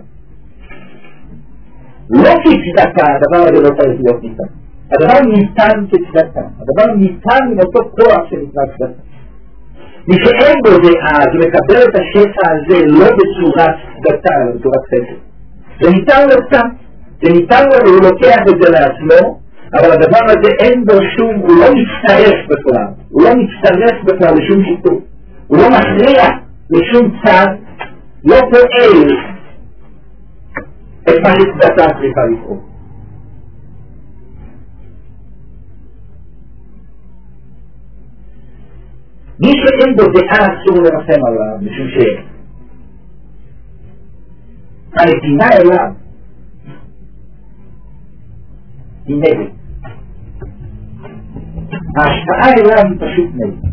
לא כצדקה, הדבר הזה לא צריך להיות ניתן. הדבר ניתן כצדקה. הדבר ניתן עם אותו כוח שנקרא צדקה. מי שאין בו דעה, זה מקבל את השפע הזה לא בצורת צדקה, אלא בצורת חסד. זה ניתן לו קצת. זה ניתן לו, הוא לוקח את זה לעצמו, אבל הדבר הזה אין בו שום, הוא לא מצטרף בכלל, הוא לא מצטרף בכלל לשום שיתוף, הוא לא מכריע לשום צד, לא פועל את מה שצדקה צריכה לפעול. מי שאין בו דעה אסור לרחם עליו, משום שהנתינה אליו היא נגד. ההשפעה אליו היא פשוט נגד.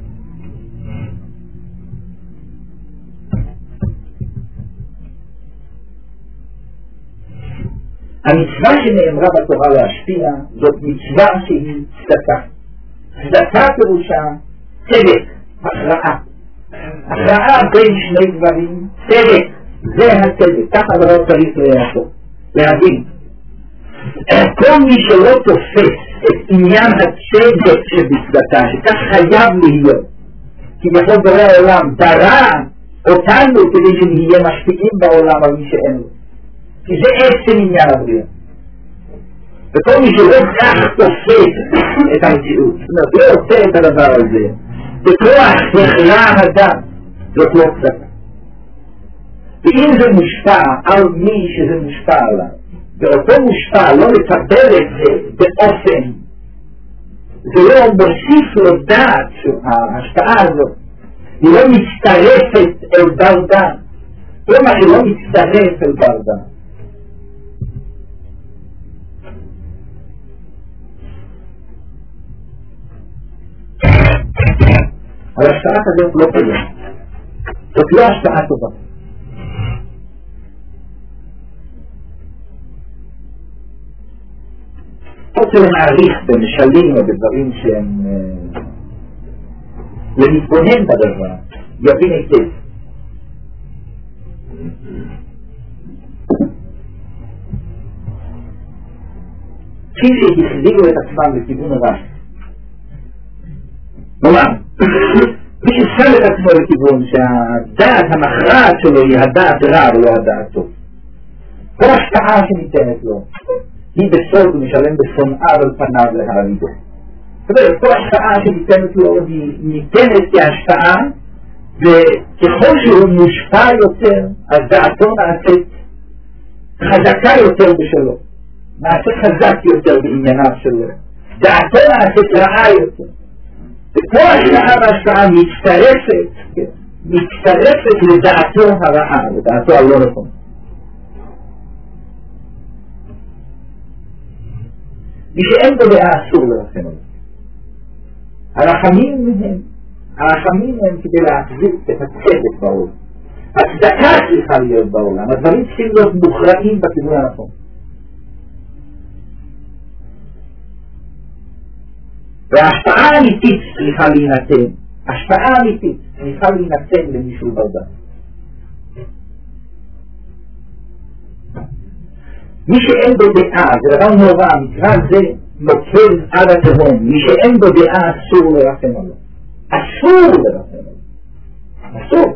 המצווה שנאמרה בתורה להשפיע זאת מצווה שהיא צדקה. צדקה פירושה צדק, הכרעה. הכרעה בין שני דברים, צדק, זה הצדק. ככה הדבר צריך לעשות, להבין. כל מי שלא תופס את עניין הצדק שבצדקה, שכך חייב להיות, כי בכל בורא העולם ברא אותנו כדי שנהיה משפיעים בעולם על מי שאין לו, כי זה עצם עניין הבריאה. וכל מי שלא כך תופס את המציאות, זאת אומרת, לא עושה את הדבר הזה בכוח הכרע הדם, זאת לא צדקה. ואם זה מושפע על מי שזה מושפע עליו, ואותו מושפע לא לקבל את זה באופן, זה לא מוסיף לו דעת שההשפעה הזאת היא לא מצטרפת אל בר דעת. כל מה שלא מצטרף אל בר דעת. על השפעה כזאת לא קיים. זאת לא השפעה טובה. רוצה להעריך במשלים או בדברים שהם להתבונן בדבר, יבין היטב. כפי שהחזירו את עצמם לכיוון הרע. כלומר, מי ששם את עצמו לכיוון שהדעת המכרעת שלו היא הדעת רע ולא הדעת טוב. כל השפעה שניתנת לו היא בסוד ומשלם בשונאה על פניו להערידו. זאת אומרת, כל השפעה שניתנת לו היא ניתנת כהשפעה, וככל שהוא מושפע יותר, אז דעתו נעשית חזקה יותר בשלו. נעשית חזק יותר בענייניו שלו. דעתו נעשית רעה יותר. וכל השפעה והשפעה מצטרפת, מצטרפת לדעתו הרעה, לדעתו הלא נכון. מי שאין בו דעה אסור לרחם עליו. הרחמים מהם, הרחמים הם כדי להחזיק את הצדק בעולם. הצדקה צריכה להיות בעולם, הדברים צריכים להיות מוכרעים בכיוון הנכון. וההשפעה האמיתית צריכה להינתן, השפעה האמיתית צריכה להינתן למישהו בדעת. מי שאין בו דעה, זה דבר נורא, מקרא זה נופל על התהום. מי שאין בו דעה אסור לרחם עליו. אסור לרחם עליו. אסור.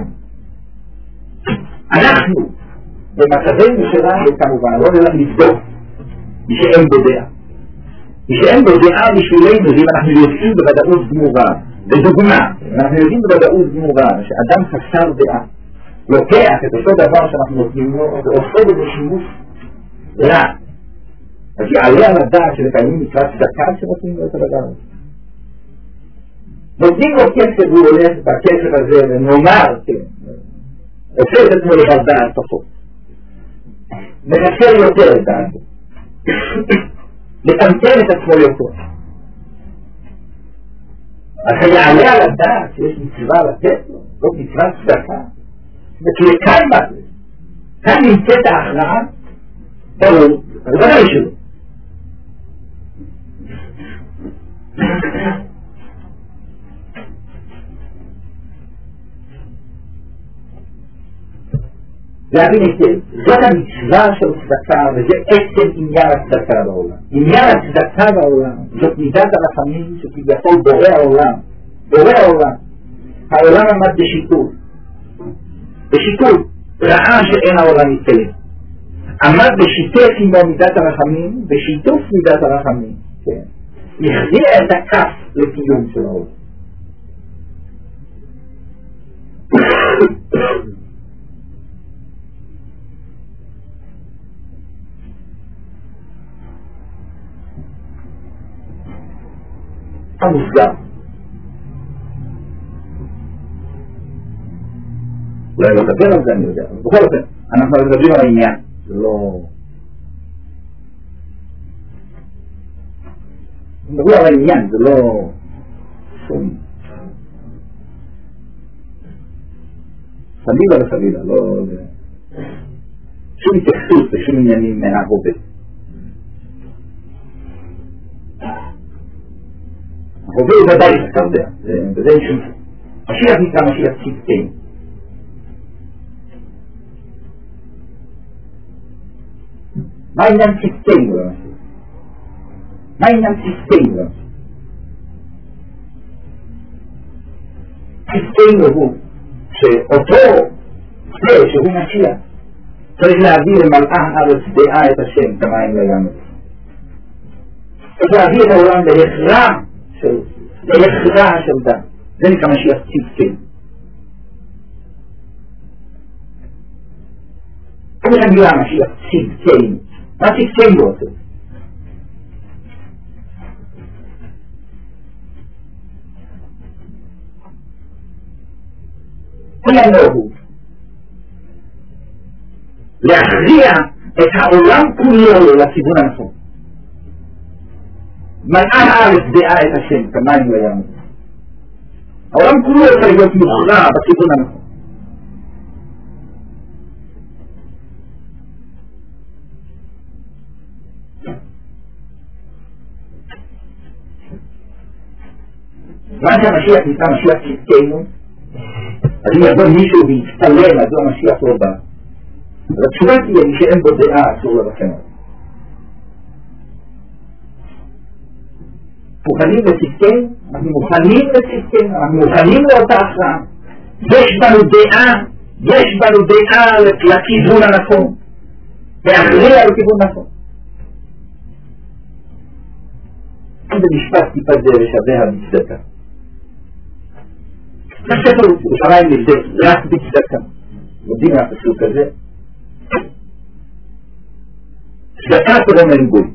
אנחנו, במצבנו שלנו כמובן, לא נלך לבדוק מי שאין בו דעה. מי שאין בו דעה בשבילנו, אם אנחנו יודעים בוודאות גמורה, בדוגמה, אנחנו יודעים בוודאות גמורה, שאדם חסר דעה, לוקח את אותו דבר שאנחנו נותנים לו, ועושה בזה שימוש רע. אז יעלה על הדעת שלפעמים נקרא צדקה שנותנים לו את הדבר הזה. נותנים לו כסף והוא הולך בכסף הזה ונאמר, כן, עושה את עצמו לבר דעת פחות. מנסה יותר את דעתו. לטמטם את עצמו יותר. אז יעלה על הדעת שיש מצווה לתת לו, זאת מצווה צדקה. וכאן מה זה? כאן נמצאת ההכרעה, ברור, זה ודאי שלו. להבין היטב, זאת המצווה של צדקה, וזה עצם עניין הצדקה בעולם. עניין הצדקה בעולם, זאת מידת הרחמים שכביכול בורא העולם. בורא העולם. העולם עמד בשיתוף. בשיתוף, ראה שאין העולם מתקיים. עמד בשיתוף עם מידת הרחמים, בשיתוף מידת הרחמים. כן. החזיר את הכף לקיום של העולם. המוסגר. אולי לא לדבר על זה, אני יודע. בכל אופן, אנחנו מדברים על העניין. זה לא... מדברים על העניין, זה לא... שום... חלילה וחלילה, לא... שום התייחסות ושום עניינים מההווה. ההווה הוא ודאי אתה יודע, וזה אין שום... משיח נקרא משיח צדקנו. מה העניין צדקנו למשיח? מה העניין צדקנו למשיח? צדקנו הוא שאותו זה שהוא משיח צריך להביא למלאה הארץ דעה את השם כמים לימים. צריך להביא את העולם להכרע של להכרע של דם. זה נקרא משיח צדקנו. כמו שהמילה משיח צדקנו. מה צדקנו עושה? עניינו הוא להכריע את העולם כולו לכיוון הנכון. מלאה הארץ דעה את השם כמים לימים. העולם כולו צריך להיות מוכרע בכיוון הנכון. מה שהמשיח נקרא משיח צדקנו, אז אם יבוא מישהו ויצטלם, אז הוא המשיח לא בא. אבל התשובה תהיה לי שאין בו דעה, אסור לבחן. מוכנים לצדקנו, אנחנו מוכנים לצדקנו, אנחנו מוכנים לאותה הכרעה. יש בנו דעה, יש בנו דעה לכיוון הנכון, להכריע לכיוון נכון. אם במשפט טיפה זה שווה המצדקה. בספר ירושלים נבדק רק בצדקה. יודעים מהפסוק הזה. צדקה תרומם גוי.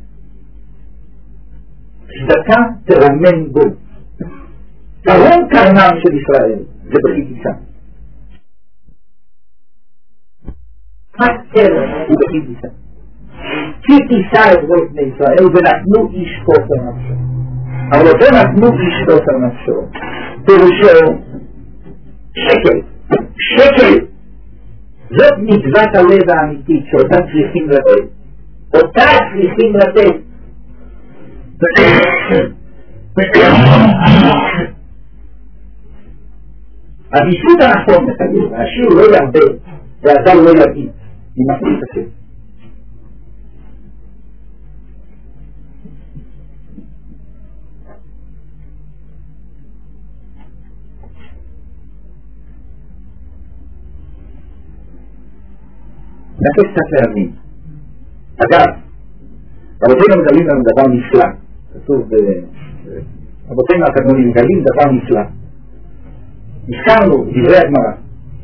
צדקה תרומם גוי. תרום קרנם של ישראל. זה בכי תישא. הקרן הוא בכי תישא. כי תישא את רוב בני ישראל ונתנו איש חוסר נפשו. אבל אותו נתנו איש חוסר נפשו. פירושו שקל. שקל. זאת מצוות הלב האמיתית שאותה צריכים לתת. אותה צריכים לתת. הביסות הנכון מחייב, השיר לא ירבה, והזל לא ירעיד, היא מפריד את השם. נעשה קצת להבין. אגב, רבותינו מגלים לנו דבר נפלא. כתוב, רבותינו הקדמונים מגלים דבר נפלא. הזכרנו דברי הגמרא.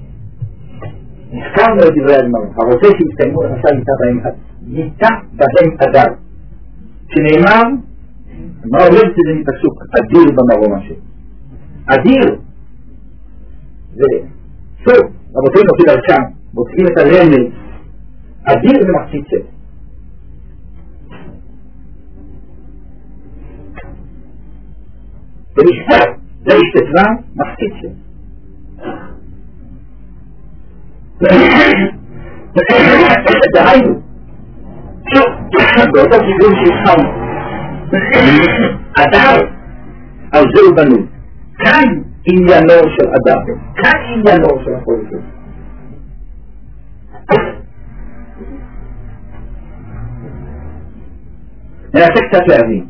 הזכרנו את דברי הגמרא. הרוצה שהסתיימו למשל ניתה בהם ניתה בהם אדר. שנאמר, מה עולה שזה מפסוק? אדיר במרום השם. אדיר. וסוף, רבותינו כדרכם, מוצאים את הרמז. אדיר זה מחצית שאת. במשפט, זה השתתווה מחצית שאת. דהיינו, באותו כיוון שהתחלנו, אדר, על זה הוא בנוי. כאן עניינו של אדר, כאן עניינו של הפוליטות. ננסה קצת להבין.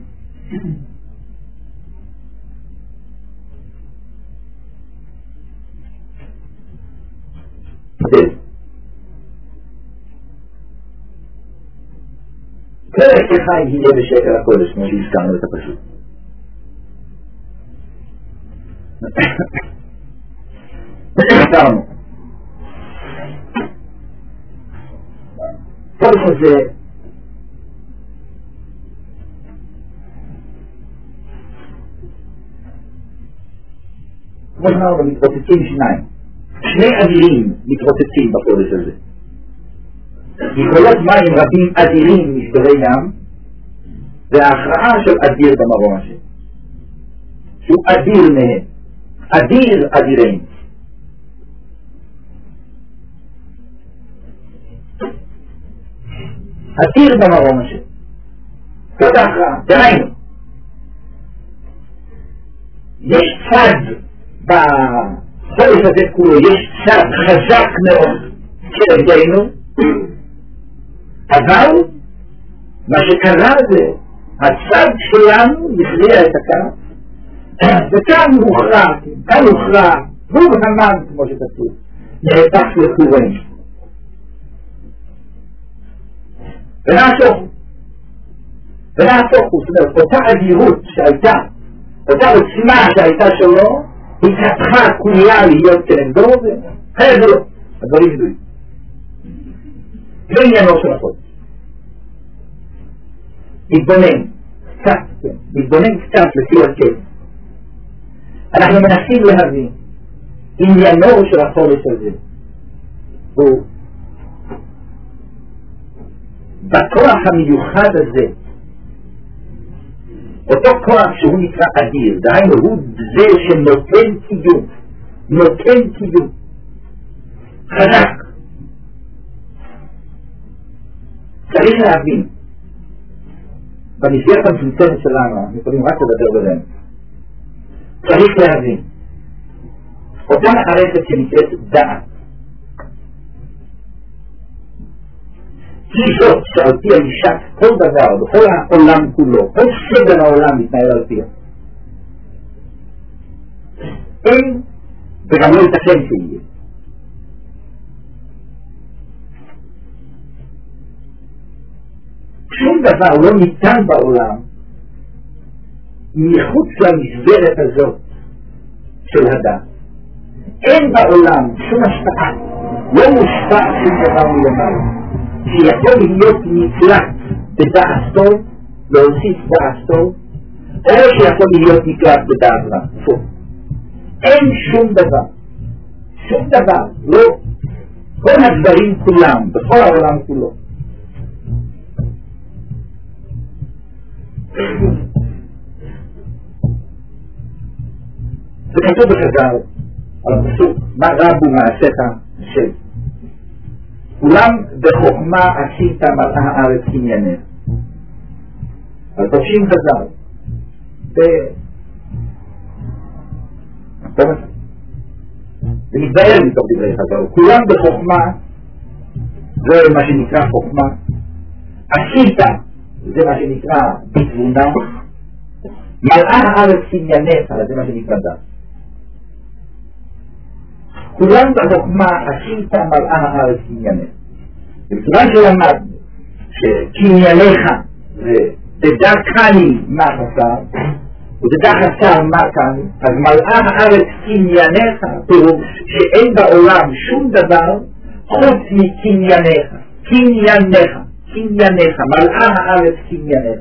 פרק החיים יהיה בשקל הקודש, כמו שהזכרנו את הפשוט. הזכרנו. קודש הזה כמו שאמרנו, מתרוצצים שניים. שני אדירים מתרוצצים בחודש הזה. יכולות מים רבים אדירים משברי ים, וההכרעה של אדיר במרום השם. שהוא אדיר מהם. אדיר אדירים. אדיר במרום השם. זאת ההכרעה. דהיינו. יש צד בחודש הזה כולו, יש צד חזק מאוד כנגדנו, אבל מה שקרה זה הצד שלנו יכריע את הקו, וכאן הוכרע, כאן הוכרע, והוא המן כמו שכתוב, נהפך לחורן. ונהפוך, ונהפוך, זאת אומרת, אותה אדירות שהייתה, אותה עוצמה שהייתה שלו, התהפכה כולה להיות כנגדו, ואחרי זה לא, הדברים ידועים. זה עניינו של החודש. מתבונן, קצת, כן, מתבונן קצת לפי הרכב. אנחנו מנסים להבין, עניינו של החודש הזה, הוא בכוח המיוחד הזה, אותו כוח שהוא נקרא אדיר, דהיינו הוא זה שנותן קיום, נותן קיום, חזק. צריך להבין, במסגרת המצומצמת שלנו, אנחנו יכולים רק לדבר בלהם. צריך להבין. אותה מערכת שנקראת דעת, היא זאת שעל פי הגישת כל דבר, בכל העולם כולו, כל סדר העולם מתנהל על פיה. אין, וגם לא ייתכן שיהיה. שום דבר לא ניתן בעולם מחוץ למסגרת הזאת של הדת. אין בעולם שום השפעה, לא מושפע שום דבר מלמעלה, שיכול להיות נקלט בדעתו, להוסיף דעתו, או שיכול להיות נקלט בדעת רע. אין שום דבר, שום דבר, לא, כל הדברים כולם, בכל העולם כולו. זה כתוב בחז"ל על הפסוק, מה רבו מעשיך השם. כולם בחוכמה עשית מלאה הארץ קניינך. אז תופשים חז"ל. זה מתבהר מתוך דברי חז"ל. כולם בחוכמה, זה מה שנקרא חוכמה. עשית, זה מה שנקרא בתבונה. מלאה הארץ קניינך, זה מה שנקרא דת. כולם בחוכמה עשית מלאה הארץ קניינך. ובצורה שלמדנו שקנייניך ודע קני מה חסר ודע חסר מה כאן, אז מלאה הארץ קנייניך פירוש שאין בעולם שום דבר חוץ מקנייניך, קנייניך, קנייניך, מלאה הארץ קנייניך.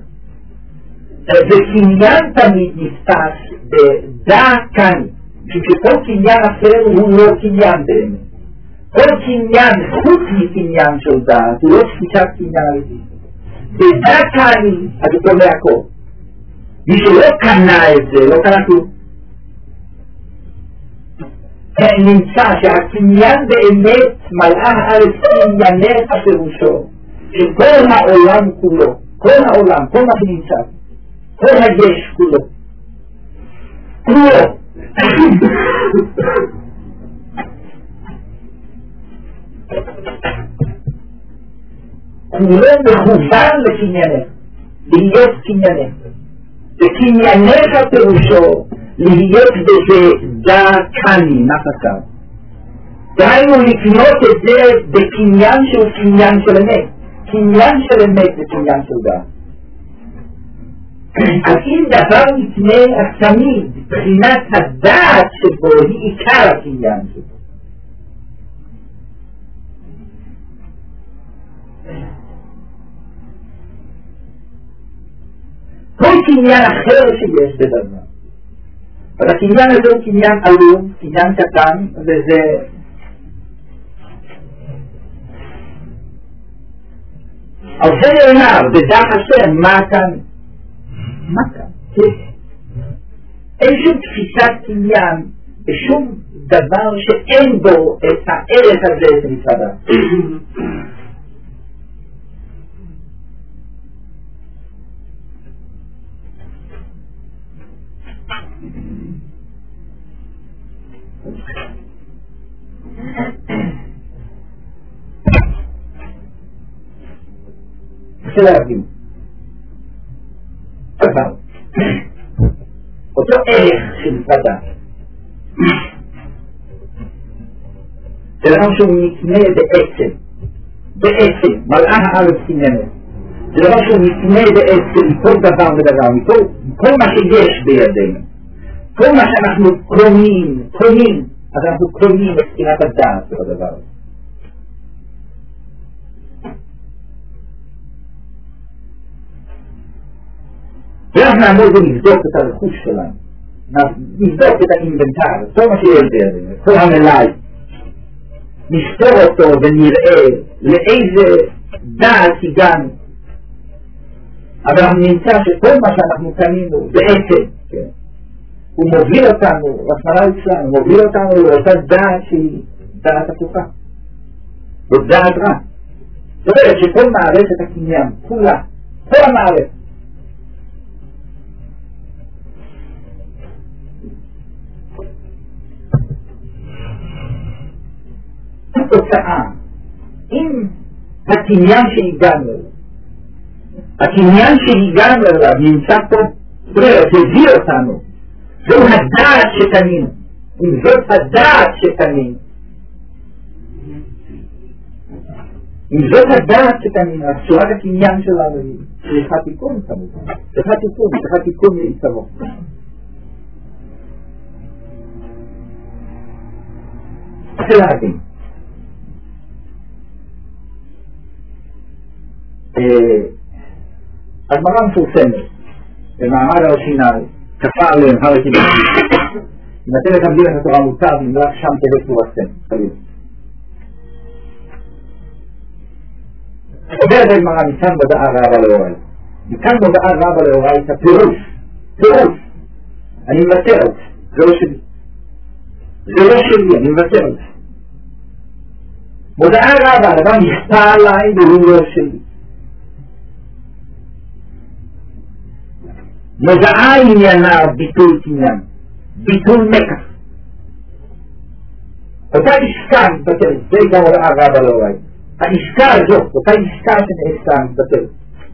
וקניין תמיד נתפס בדע קני, שכל קניין אחר הוא לא קניין באמת. כל קניין חוץ מקניין של דעת, הוא לא תפיסת קניין אמיתית. בדע קני, אז הוא קונה הכל. מי שלא קנה את זה, לא קנה כלום. נמצא שהקניין באמת מלאה הארץ קניינך פירושו, שכל העולם כולו, כל העולם, כל מה שנמצא, כל היש כולו, כולו, כולו מכוון לקניינך, להיות קניינך. וקניינך פירושו להיות בזה דע קני, מה חסר. דהיינו לקנות את זה בקניין שהוא קניין של אמת. קניין של אמת זה קניין של דע. אז אם דבר נקנה, אז תמיד בחינת הדעת שבו היא עיקר הקניין שבו. כל קניין אחר שיש בדבר. אבל הקניין הזה הוא קניין עלום, קניין קטן, וזה... על זה נאמר, בדע השם, מה כאן? מה כאן? אין שום תפיסת קניין, בשום דבר שאין בו את הערך הזה של מצדה. רוצה להבין אבל אותו ערך של מצדה זה דבר שהוא נקנה בעצם בעצם מלאה הארץ קניינך זה דבר שהוא נקנה בעצם מכל דבר ודבר מכל, מכל מה שיש בידינו כל מה שאנחנו קונים קונים אז אנחנו קונים את בחינת הדעת של הדבר הזה. ואנחנו נעמוד ונבדוק את הרכוש שלנו, נבדוק את האינבנטר, כל מה שיש בידינו, כל המלאי, נסתור אותו ונראה לאיזה דעת הגענו. אבל אנחנו נמצא שכל מה שאנחנו קנינו בעצם, כן, הוא מוביל אותנו, רחמנא ליצלן, הוא מוביל אותנו לאותה דעת שהיא דעת הפוכה. זו דעת רע. זאת אומרת שכל מערכת הקניין, כולה, כל המערכת, תוצאה, אם הקניין שהגענו אליו, הקניין שהגענו אליו נמצא פה, זאת אומרת, הביא אותנו, זו הדעת שקנינו, אם זאת הדעת שקנינו, אם זאת הדעת שקנינו, אז צורת הקניין שלנו היא צריכה תיקון כמובן, צריכה תיקון, צריכה תיקון לעיצבו. רוצה להבין. הגמרא מפורסמת במעמד הר סיני, כפה עליהם הר סיני. אם אתם מקבלים את התורה מותר, אם לא שם תהא תורתכם, חלילה. אומרת הגמרא, מכאן מודעה רבה לאוראי. מכאן מודעה רבה לאוראי את הפירוש. פירוש. אני מוותר אותה. זה לא שלי. זה לא שלי, אני מוותר אותה. מודעה רבה, הדבר נכפה עליי והוא לא שלי. מודעה עניינה ביטול קניין. ביטול מקח. אותה עסקה מתבטלת. זה גם מודעה רבה לאוראי. העסקה הזאת, אותה עסקה שנעשתה מתבטלת.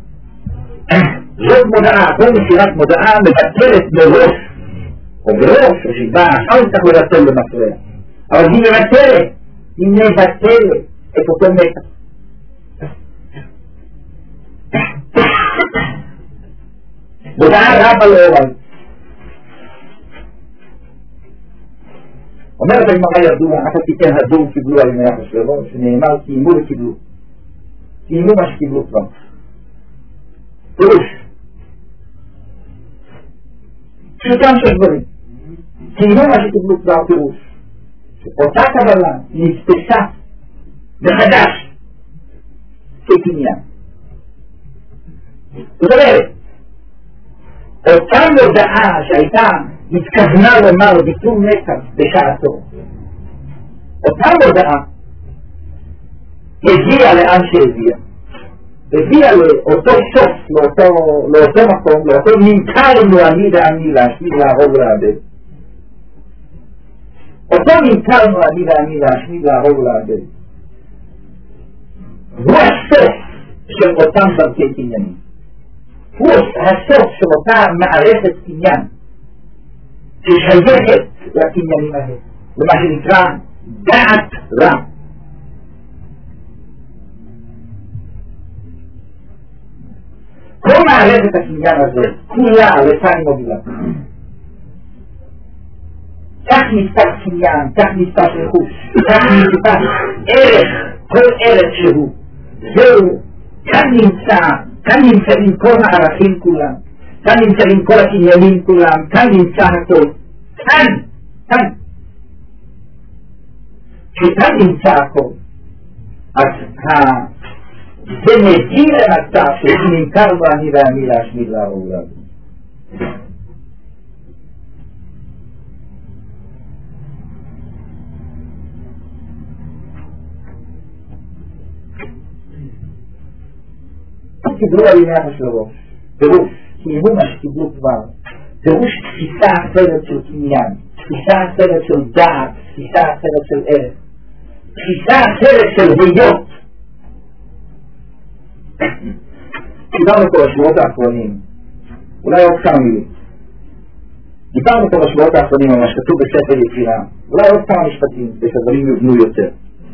זאת מודעה, כל מסירת מודעה מבטלת מראש, או מראש, או שהיא באה אחר כך לבטל למפרע. אבל היא מבטלת, היא מבטלת את אותו מתח. מודעה רבה לאוראי. אומרת הגמרא ידוע, אף תיתן הדור קיבלו על ימי אחשוורוש, שנאמר קיימו וקיבלו. קיימו מה שקיבלו כבר. פירוש. פשוטם של דברים. קיימו מה שקיבלו כבר פירוש. אותה קבלה נתפסה מחדש כקניין. זאת אומרת, אותה מודעה שהייתה התכוונה לומר ביטול מקח בשעתו, אותה מודעה הגיעה לאן שהגיעה, הגיעה לאותו סוף, לאותו, לאותו מקום, לאותו נמכרנו אני ואני להשמיד, להרוג ולאבד. אותו נמכרנו אני ואני להשמיד, להרוג ולאבד. הוא הסוף של אותם דרכי קניינים. הוא הסוף של אותה מערכת קניין ששייכת לקניינים האלה, למה שנקרא דעת רע. כל מערכת הקניין הזה, כולה לפני מובילה. כך נפתח קניין, כך נפתח רכוש, כך נפתח ערך, כל ערך שהוא. זהו, כאן נמצא, כאן נמצאים כל הערכים כולם, כאן נמצאים כל הקניינים כולם, כאן נמצא הכל. כאן, כאן. כשכאן נמצא הכל, אז זה מביא למצב שנמכר בו אני ואני להשמיד להרוג להרוג. קיבלו על ימי אחשוורוש, פירוש, קיימו מה שקיבלו כבר, פירוש תפיסה אחרת של קניין, תפיסה אחרת של דעת, תפיסה אחרת של ערך, תפיסה אחרת של היות. דיברנו פה בשבועות האחרונים, אולי עוד כמה מילים. דיברנו פה בשבועות האחרונים על מה שכתוב בספר יצירה, אולי עוד כמה משפטים, שהדברים יובנו יותר.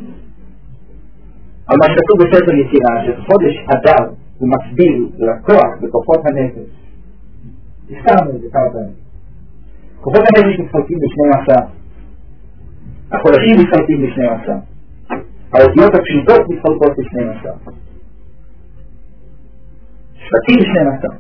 על מה שכתוב בספר יצירה, שחודש אדר הוא מקביל לכוח בכוחות הנפש. הסתרנו את זה כמה פעמים. כוחות הנפש מתחלקים בשני עשר. החודשים מתחלקים בשני עשר. האותיות הפשוטות מתחלקות בשני עשר. שבטים בשני עשר.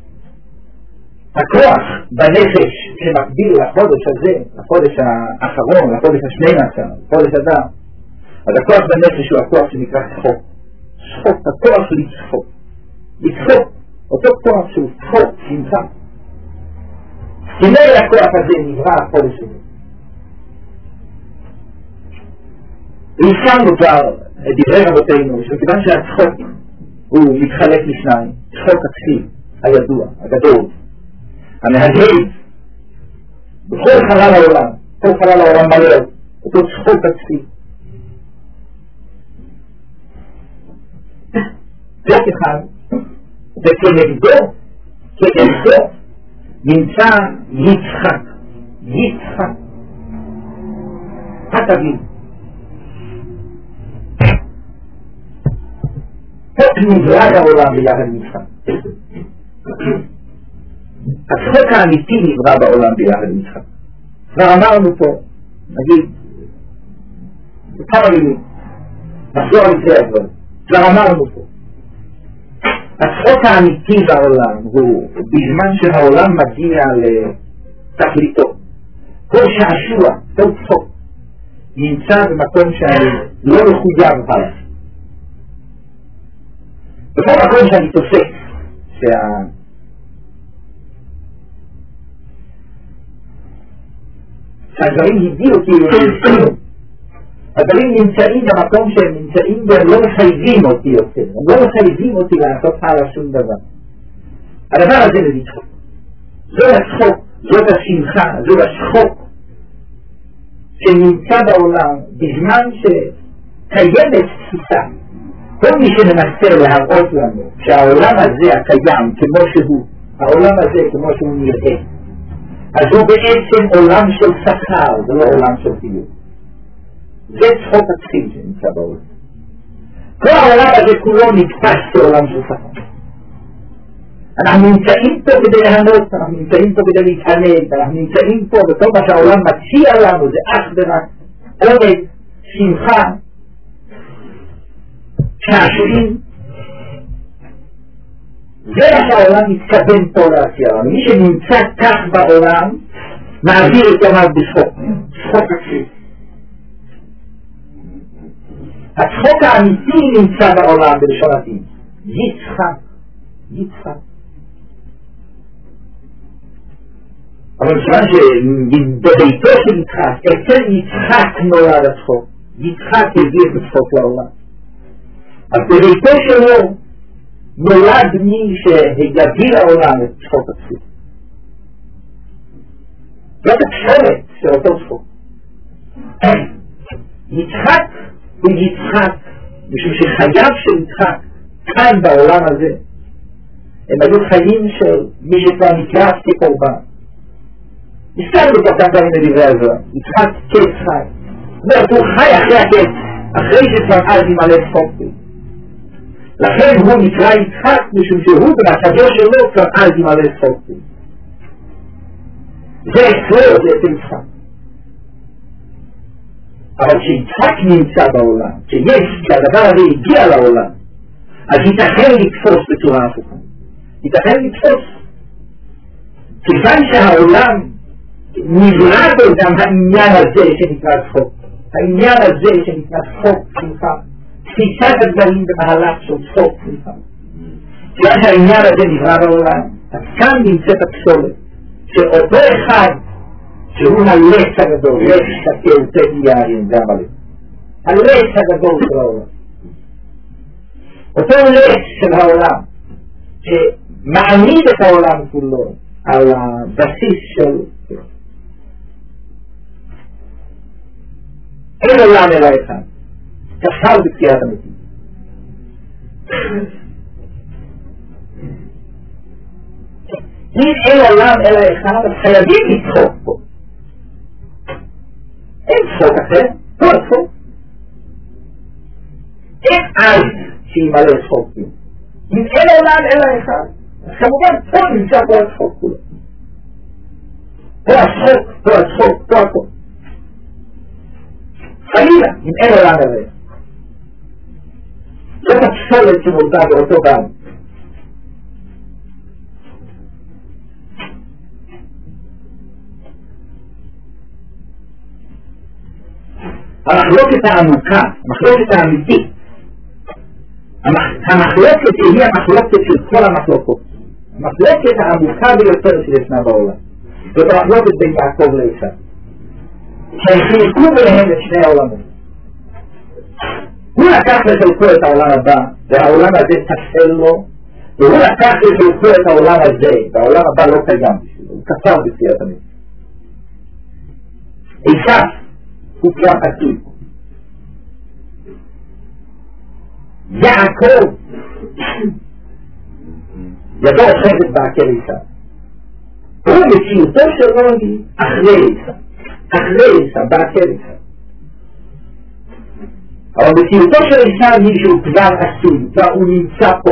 הכוח בנפש שמקביל לחודש הזה, לחודש האחרון, לחודש השני עשר, לחודש אדר, אז הכוח בנפש הוא הכוח שנקרא צחוק. צחוק, הכוח של לצחוק. לצחוק, אותו כוח שהוא צחוק, נמצא. כנראה הכוח הזה נברא החודש הזה. והזכרנו כבר את דברי רבותינו, שכיוון שהצחוק הוא מתחלק לשניים, צחוק הכסיל, הידוע, הגדול, המהדהד, בכל חלל העולם, כל חלל העולם מלא, אותו צחוק הכסיל. צחוק אחד, וכנגדו, כנגדו, נמצא יצחק, יצחק, התבין. חוק נברא בעולם ביחד עם יצחק. הצחוק האמיתי נברא בעולם ביחד עם יצחק. כבר אמרנו פה, נגיד, בכמה מילים, נחזור על זה הדבר. כבר אמרנו פה. הצחוק האמיתי בעולם הוא בזמן שהעולם מגיע לתכליתו. כל שעשוע, כל צחוק, נמצא במקום שאני לא מחויב עליו. בכל מקום שאני תופס שה... שהדברים הגיעו כאילו נמצאים, הדברים נמצאים במקום שהם נמצאים והם לא מחייבים אותי יותר, הם לא מחייבים אותי לעשות הלאה שום דבר. הדבר הזה מביא צחוק. זאת הצחוק, זאת השמחה, זאת השחוק שנמצא בעולם בזמן שקיימת תפיסה. כל מי שמנסה להראות לנו שהעולם הזה הקיים כמו שהוא, העולם הזה כמו שהוא נראה, אז הוא בעצם עולם של שכר, זה לא עולם של חיוב. זה צחוק התחיל שנמצא בעולם. כל העולם הזה כולו נתפס כעולם של שכר. אנחנו נמצאים פה כדי להנות, אנחנו נמצאים פה כדי להתענג, אנחנו נמצאים פה וכל מה שהעולם מציע לנו זה אך ורק עונג, שמחה, שעשועים. זה מה שהעולם מתכוון פה להציע לנו. מי שנמצא כך בעולם מעביר את ימיו בשחוק, שחוק התחיל. הצחוק האמיתי נמצא בעולם בלשון עתיד. יצחק, יצחק. אבל מכיוון שבביתו של יצחק, אצל יצחק נולד הצחוק. יצחק הביא את הצחוק לעולם. אז בביתו שלו נולד מי שהגביל לעולם את צחוק התחיל. זאת התחלת של אותו צחוק. יצחק הוא יצחק, משום שחייו של יצחק כאן בעולם הזה הם היו חיים של מי שכבר נקרא כקורבן. הסתכלנו פה כאן דברים לדברי הזוהר. יצחק קץ חי. זאת אומרת, הוא חי אחרי הקץ, אחרי שכבר אז ימלא צחוק. לכן הוא נקרא יצחק, משום שהוא במצבו שלו כבר אז ימלא צחוק. זה אצלו, זה אצל יצחק. אבל כשיצחק נמצא בעולם, שיש, כשהדבר הזה הגיע לעולם, אז ייתכן לתפוס בצורה הפוכה. ייתכן לתפוס. כיוון שהעולם נברא בו גם העניין הזה שנקרא צחוק. העניין הזה שנקרא צחוק, שמחה. תפיסת הדברים במהלך של צחוק, שמחה. כיוון שהעניין הזה נברא בעולם, אז כאן נמצאת הפסולת, שאותו אחד שהוא הלץ הגדול, לץ שקל תדי יערים, גם הלץ. הלץ הגדול של העולם. אותו לץ של העולם, שמעמיד את העולם כולו על הבסיס של אין עולם אלא אחד. כשל בתקיעת המתים. אם אין עולם אלא אחד, אז חייבים לצחוק פה. אין צחוק אחר, לא צחוק. אין אז שימלא צחוק. אם אין עולם אלא אחד, אז כמובן פה נמצא פה הצחוק כולו. פה הצחוק, פה הצחוק, פה הכל. חלילה, אם אין עולם אלא אחד. זאת הפסולת שמולדה באותו גם. המחלוקת העמוקה, המחלוקת האמיתית, המחלוקת היא המחלוקת של כל המחלוקות. המחלוקת העמוקה ביותר שישנה בעולם. זאת המחלוקת בין יעקב לעשיו. שהם חילקו ביניהם את שני העולמות. הוא לקח לחלקו את העולם הבא, והעולם הזה תפל לו, והוא לקח לחלקו את העולם הזה, והעולם הבא לא קיים בשבילו, הוא כפר בתקיעת המתים. עשיו הוא כבר עתיד. יעקב ידו אוחזת בעקל עשיו. הוא מציאותו שלו היא אחרי עשיו. אחרי עשיו, בעקל עשיו. אבל מציאותו של עשיו היא שהוא כבר עשוי, כבר הוא נמצא פה.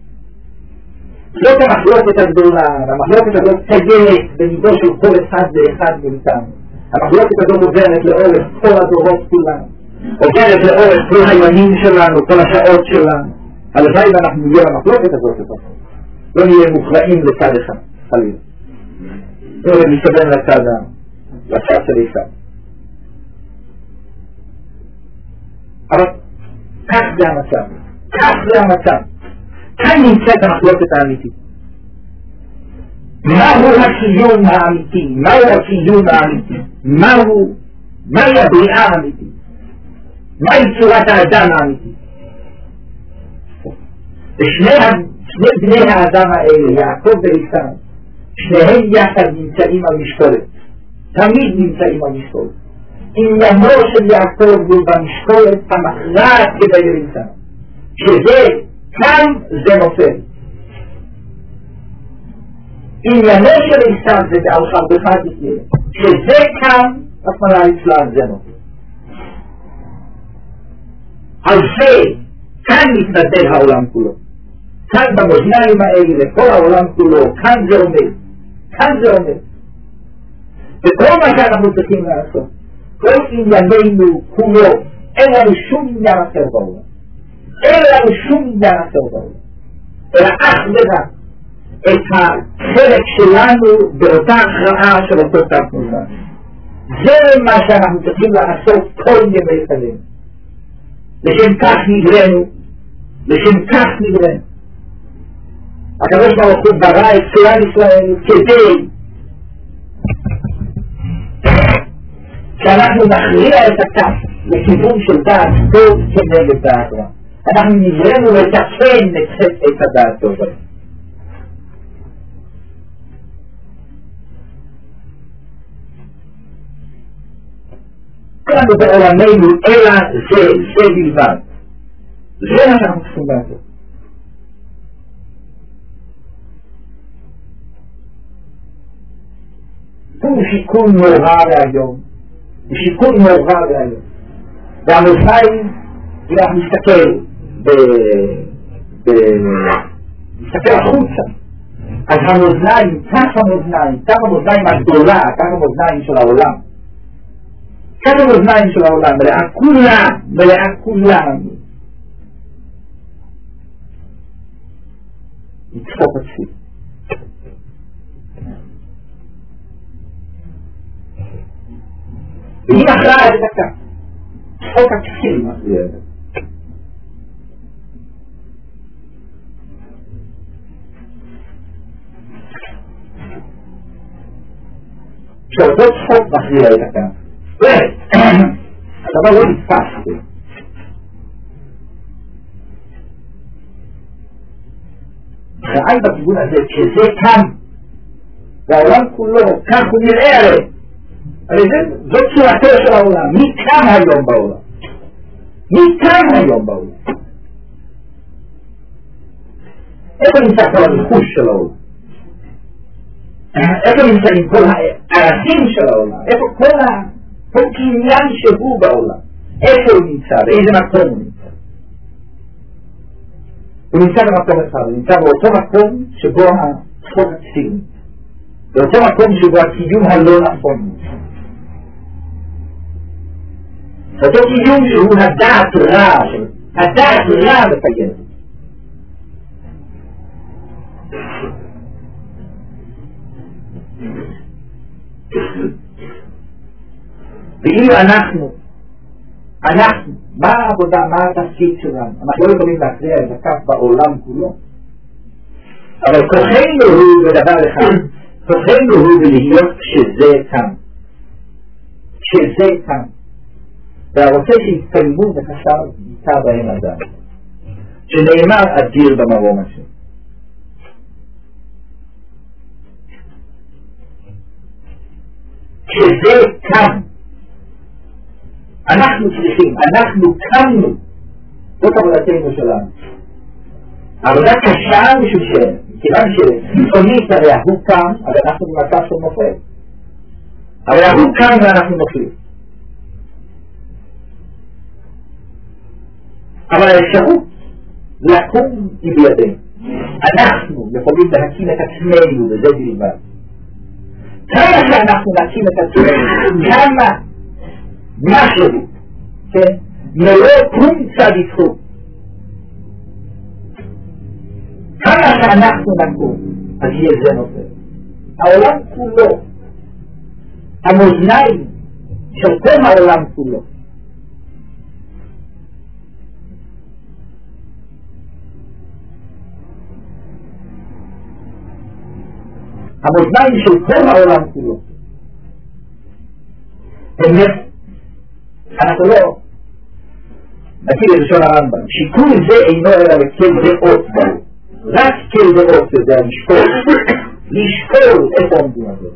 זאת המחלוקת הגדולה, המחלוקת הזאת קיימת במידו של כל אחד ואחד מאיתנו. המחלוקת הזאת עוברת לאורך כל הדורות כולם, עוברת לאורך כל הימים שלנו, כל השעות שלנו. הלוואי ואנחנו נהיה למחלוקת הזאת לפחות. לא נהיה מוכרעים לצד אחד, חלילה. לא נתכוון לצד, לצד של עשיו. אבל כך זה המצב, כך זה המצב. כאן נמצאת המחלוקת האמיתית. מהו הקיום האמיתי? מהו הקיום האמיתי? מהו, מהי הבריאה האמיתית? מהי צורת האדם האמיתית? ושני בני האדם האלה, יעקב ועשיו, שניהם יחד נמצאים על משקולת. תמיד נמצאים על משקולת. עניינו של יעקב הוא במשקולת המכרעת כדי עשיו. שזה כאן זה נופל. עניינו של עשיו זה בעל חרבך תחיה. שזה כאן, רחמנא ליצלן, זה נופל. על זה, כאן מתנדל העולם כולו. כאן במאזניים האלה, כל העולם כולו, כאן זה עומד. כאן זה עומד. וכל מה שאנחנו צריכים לעשות, כל ענייננו כולו, אין לנו שום עניין אחר בעולם. אין לנו שום עניין אחר בעולם. אלא אך ורק את החלק שלנו באותה הכרעה של אותו תת מוזן. זה מה שאנחנו צריכים לעשות כל ימי חיינו. לשם כך נגרנו, לשם כך נגרנו. הקדוש ברוך הוא ברא את כלל ישראל כדי שאנחנו נכריע את הכף לכיוון של דעת טוב כנגד דעת רע. אנחנו נגרנו לתקן את הדעת טוב. כולנו בעולמנו אלא זה, זה בלבד. זה מה שאנחנו צריכים לעשות. הוא שיקול נורא להיום. הוא שיקול נורא להיום. והמאזניים, אם אנחנו נסתכל נסתכל החוצה, אז המאזניים, כך המאזניים, כך המאזניים הגדולה, כך המאזניים של העולם, כך המאזניים של העולם, מלאה כולה, מלאה כולה, יצחוק הצפיל. והיא מכרעה את הכף. צחוק הצפיל מכריע את זה. שאותו צחוק מכריע את הכף. הדבר לא נתפס. חיים בכיוון הזה, כשזה כאן, והעולם כולו, כך הוא נראה עליהם. הרי זאת צורתו של העולם. מי כאן היום בעולם? מי כאן היום בעולם? איפה נמצא כל הריחוש של העולם? איפה נמצאים כל הערכים של העולם? איפה כל ה... כל קניין שהוא בעולם, איפה הוא נמצא, באיזה מקום הוא נמצא. הוא נמצא במקום אחד, הוא נמצא באותו מקום שבו הצחוק הצפיל, באותו מקום שבו הקיום הלא נכון, באותו קיום שהוא הדעת רע, הדעת רע מקיים. ואילו אנחנו, אנחנו, מה העבודה, מה התפקיד שלנו? אנחנו לא יכולים להכריע את הכף בעולם כולו. אבל כוחנו הוא בדבר אחד, כוחנו הוא בלהיות כשזה כאן. כשזה כאן. והרוצה שהתקיימו וחשב ייתה בהם אדם. שנאמר אדיר במרום השם. כשזה כאן. אנחנו צריכים, אנחנו קמנו, זאת עבודתנו שלנו. עבודה קשה משום שכיוון שסיפונית הרי הוא קם, אבל אנחנו במצב של נופל. הרי הוא קם ואנחנו נופלים. אבל האפשרות לקום היא בידינו. אנחנו יכולים להקים את עצמנו וזה בלבד. כמה שאנחנו נקים את עצמנו, כמה משהו, כן? מלא קום צד יצחוק. כמה שאנחנו נקום, אז יהיה זה נופל. העולם כולו, המאזניים של כל העולם כולו, המאזניים של כל העולם כולו, הם אנחנו לא נתחיל לראשון הרמב"ם, שיקול זה אינו אלא לכל דעות בו, רק כל דעות זה לשקול, לשקול איפה עומדים הזה.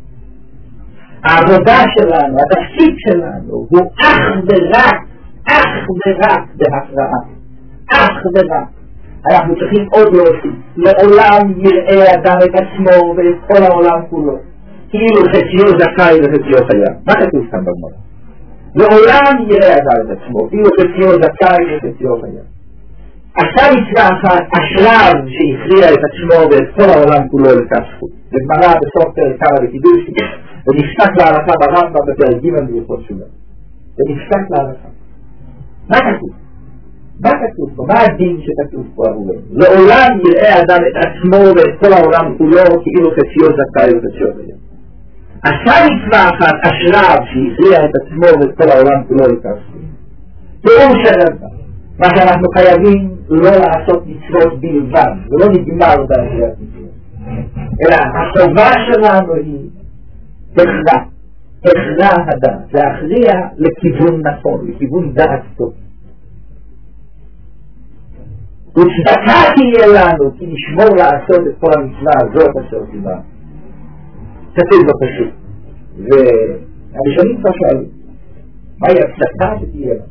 העבודה שלנו, התפקיד שלנו, הוא אך ורק, אך ורק בהכרעה, אך ורק. אנחנו צריכים עוד להוסיף, לעולם יראה אדם את עצמו ואת כל העולם כולו, כאילו חציו זכאי וחציו חייב. מה כתוב כאן בגמרא? לעולם יראה אדם את עצמו, כאילו חציו זכאי וחציו חייב. עשה מצווה אחת, השלב שהכריע את עצמו ואת כל העולם כולו לכף זכות. בגמרא בסוף פרק כמה בקידוש, ונפסק להלכה ברמב"ם בפרק ג' בהלכות שובה. ונפסק להלכה. מה כתוב? מה כתוב פה? מה הדין שכתוב פה עבורנו? לעולם יראה אדם את עצמו ואת כל העולם כולו כאילו חציו זכאי וחציו חייב. עשה מצווה אחת, השלב שהכריע את עצמו ואת כל העולם כולו לכף זכות. פירוש הרמב"ם. מה שאנחנו חייבים לא לעשות מצוות בלבד, ולא נגמר בעשיית מצוות. אלא החובה שלנו היא הכרעה, הכרעה הדעת, להכריע לכיוון נכון, לכיוון דעת טוב. וצדקה תהיה לנו, כי נשמור לעשות את כל המצווה הזאת אשר סיבה. כתוב בפשוט. והראשונים כבר שאלו, מהי הצדקה שתהיה לנו?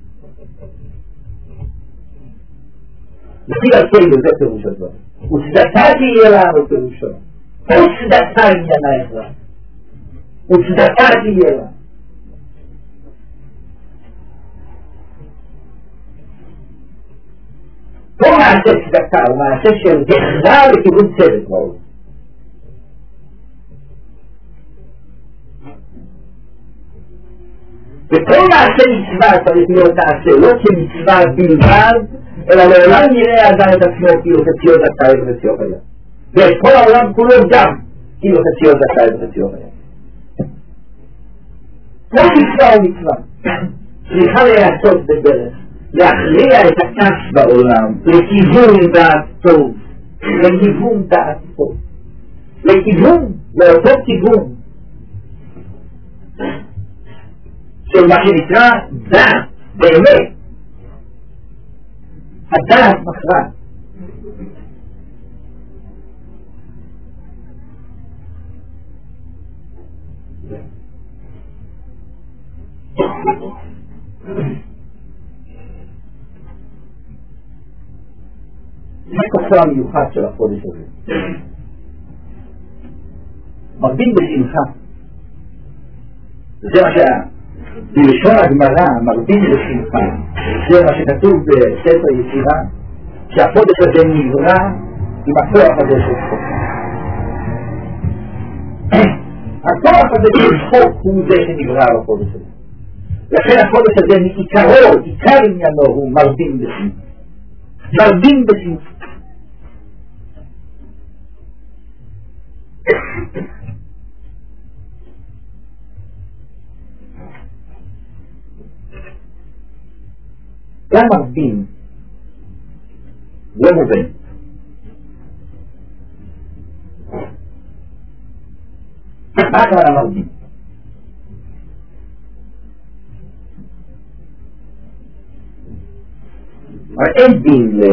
לפי דרכנו זה פירוש הדבר. וצדקה תהיה לנו פירושו. וצדקה עניינה הכרעה. וצדקה תהיה לנו. כל מעשה צדקה הוא מעשה של הכרעה לכיוון צדק בעולם. וכל מעשה מצווה צריך להיות נעשה לא כמצווה בלבד, אלא לעולם יראה אדם את עצמו כאילו חציו זכאי וחציו חייב. ואת כל העולם כולו גם כאילו חציו זכאי וחציו חייב. כל מצווה או מצווה צריכה להיעשות בדרך להכריע את הכף בעולם לכיוון דעת טוב, לכיוון דעת טוב, לכיוון, לאותו כיוון של מה שנקרא דעת באמת. הדעת מכרעת. זה כוחו המיוחד של החודש הזה. מרבים בשמחה. זה מה שהיה. בלשון הגמרא מרבים בשמחה. זה מה שכתוב בספר יצירה, שהחודש הזה נברא עם הכוח הזה של צחוק. הכוח הזה של צחוק הוא זה שנברא בחודש הזה. לכן החודש הזה מעיקרו, עיקר עניינו הוא מרבים בשמחה. מרבים בשמחה. גם מרבים לא מובן. מה קרה מרבים? אבל אין דין ל...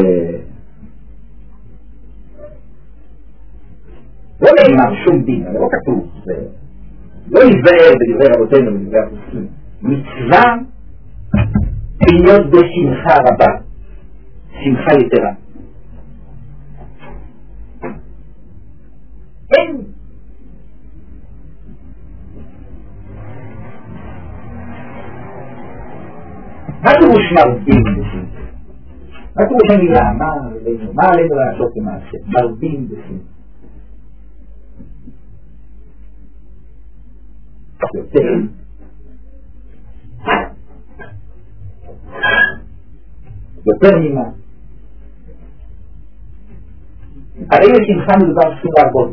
לא נאמר שום דין, אבל לא כתוב. לא נבהר בדברי רבותינו בדברי הפוסקים. מצווה להיות בשמחה רבה, שמחה יתרה. מה פירוש מרבים בשמחה? מה פירוש המילה? מה עלינו? מה עלינו לעשות למעשה? מרבים בשמחה. יותר. יותר ממה? הרי בשמחה מדובר שום לעבוד.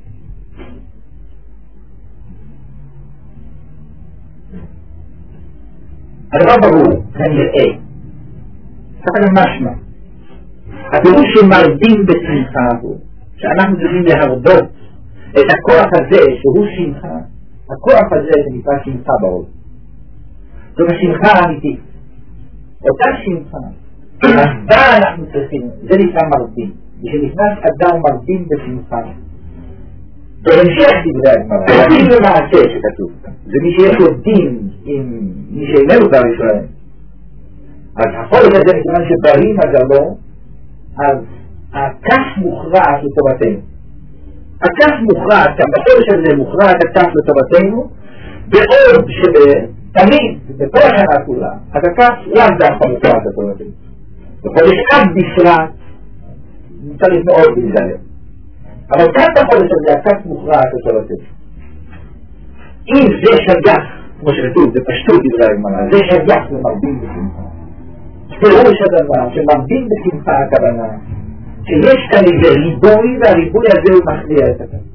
הדבר ברור, כנראה, ככה גם משמע. הפירוש שמרבים בשמחה הוא, שאנחנו צריכים להרבות את הכוח הזה שהוא שמחה, הכוח הזה שנקרא שמחה בעוד. זאת השמחה האמיתית. אותה שמחה, אז אנחנו צריכים, זה נקרא מרבים. כשנכנס אדם מרבים בשמחה. בהמשך דברי הגמרא, הדין למעשה שכתוב, זה מי שיש לו דין עם מי שאיננו בר ישראל. אז החודש הזה, מכיוון שברים מזלו, אז הכף מוכרעת לטובתנו. הכף מוכרעת, גם בחודש הזה מוכרעת הכף לטובתנו, בעוד שבתמיד, בכל השנה כולה, אז הכף לאו דווקא מוכרעת לטובתנו. בחודש אב בפרט, צריך מאוד להיזהר. אבל כאן בחודש הזה, הכף מוכרעת לטובתנו. אם זה שגח, כמו שכתוב, זה פשטות דברי הגמרא, זה שגח למרבים בשמחה. פירוש הדבר שמרבים בשמחה הכוונה, שיש כאן איזה ריבוי, והריבוי הזה הוא מכריע את הכף.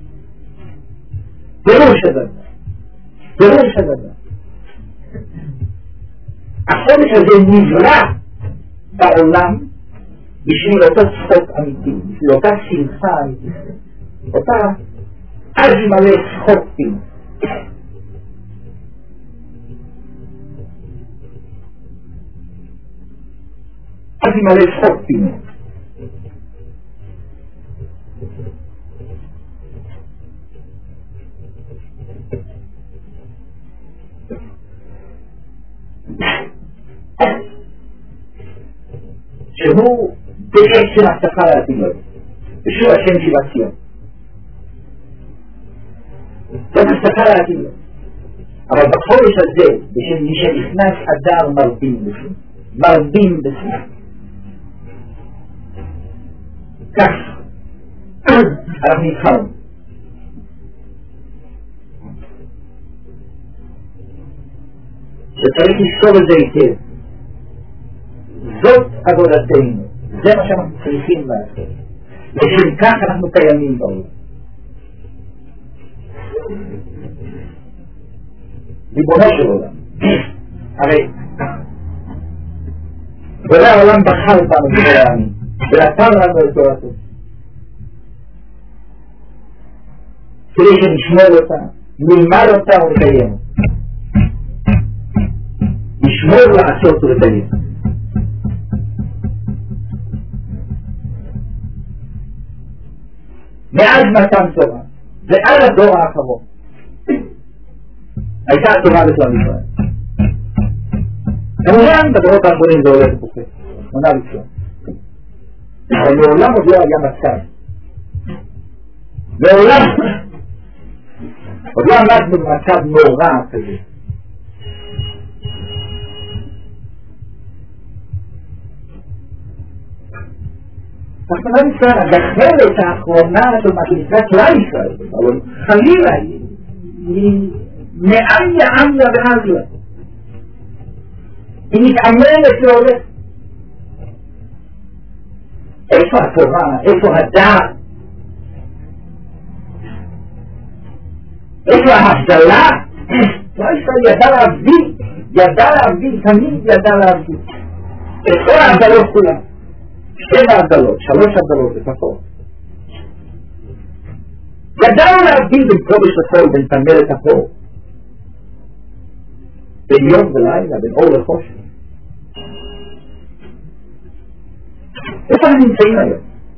פירוש הדבר. פירוש הדבר. החודש הזה נברא בעולם בשביל אותו צחוק אמיתי, בשביל אותה שמחה אמיתית. אותה אז מלא צחוק פינו. אז מלא צחוק פינו. שהוא בעצם הבטחה לעתידות, ושהוא השם שיבת ציון. זאת הבטחה לעתידות. אבל בחודש הזה, בשביל מי שנכנס אדר מרבים בשביל, מרבים בשביל. כך, אנחנו נתחלנו. שצריך לזכור את זה היטב. זאת עבודתנו, זה מה שאנחנו צריכים לעשות. בשביל כך אנחנו קיימים בעולם. ריבונו של עולם. הרי בורא העולם בחר אותנו בכל העמים, ונתן לנו את תורתו. כדי שנשמור אותה, נלמד אותה ונקיים. לשמור, לעשות ולקיים. מאז מתן תורה, ועד הדור האחרון, הייתה התורה בכל ישראל. כמובן, בדורות האחרונים זה הולך ופופק, מונה ראשון. אבל מעולם עוד לא היה מצב. מעולם, עוד לא עמדנו במצב נורא כזה. תחתונה ישראל, הגחלת האחרונה של מה שנקרא כלל ישראל, אבל חלילה היא מאניה אניה ואניה. היא מתעמלת והולכת. איפה התורה? איפה הדעת? איפה ההבדלה? לא ישראל ידע להבדיל, ידע להבדיל, תמיד ידע להבדיל. את כל ההבדלות כולם. שבע הבדלות, שלוש הבדלות לפחות. ידענו להבדיל בין קודש לחול, בין תמר לחול. בין יום ולילה, בין אור לחושך. איפה אנחנו נמצאים היום?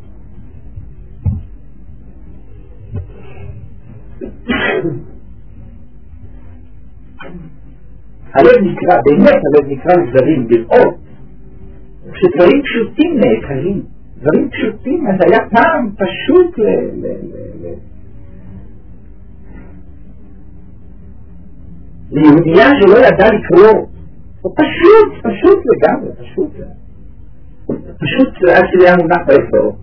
הלב נקרא, באמת הלב נקרא לדברים, לראות שדברים פשוטים נעקרים, דברים פשוטים, אז היה פעם פשוט ל... ל... ל... ל... ליהודייה שלא ידע לקרוא, הוא פשוט, פשוט לגמרי, פשוט. פשוט עד שזה היה מונח באפור.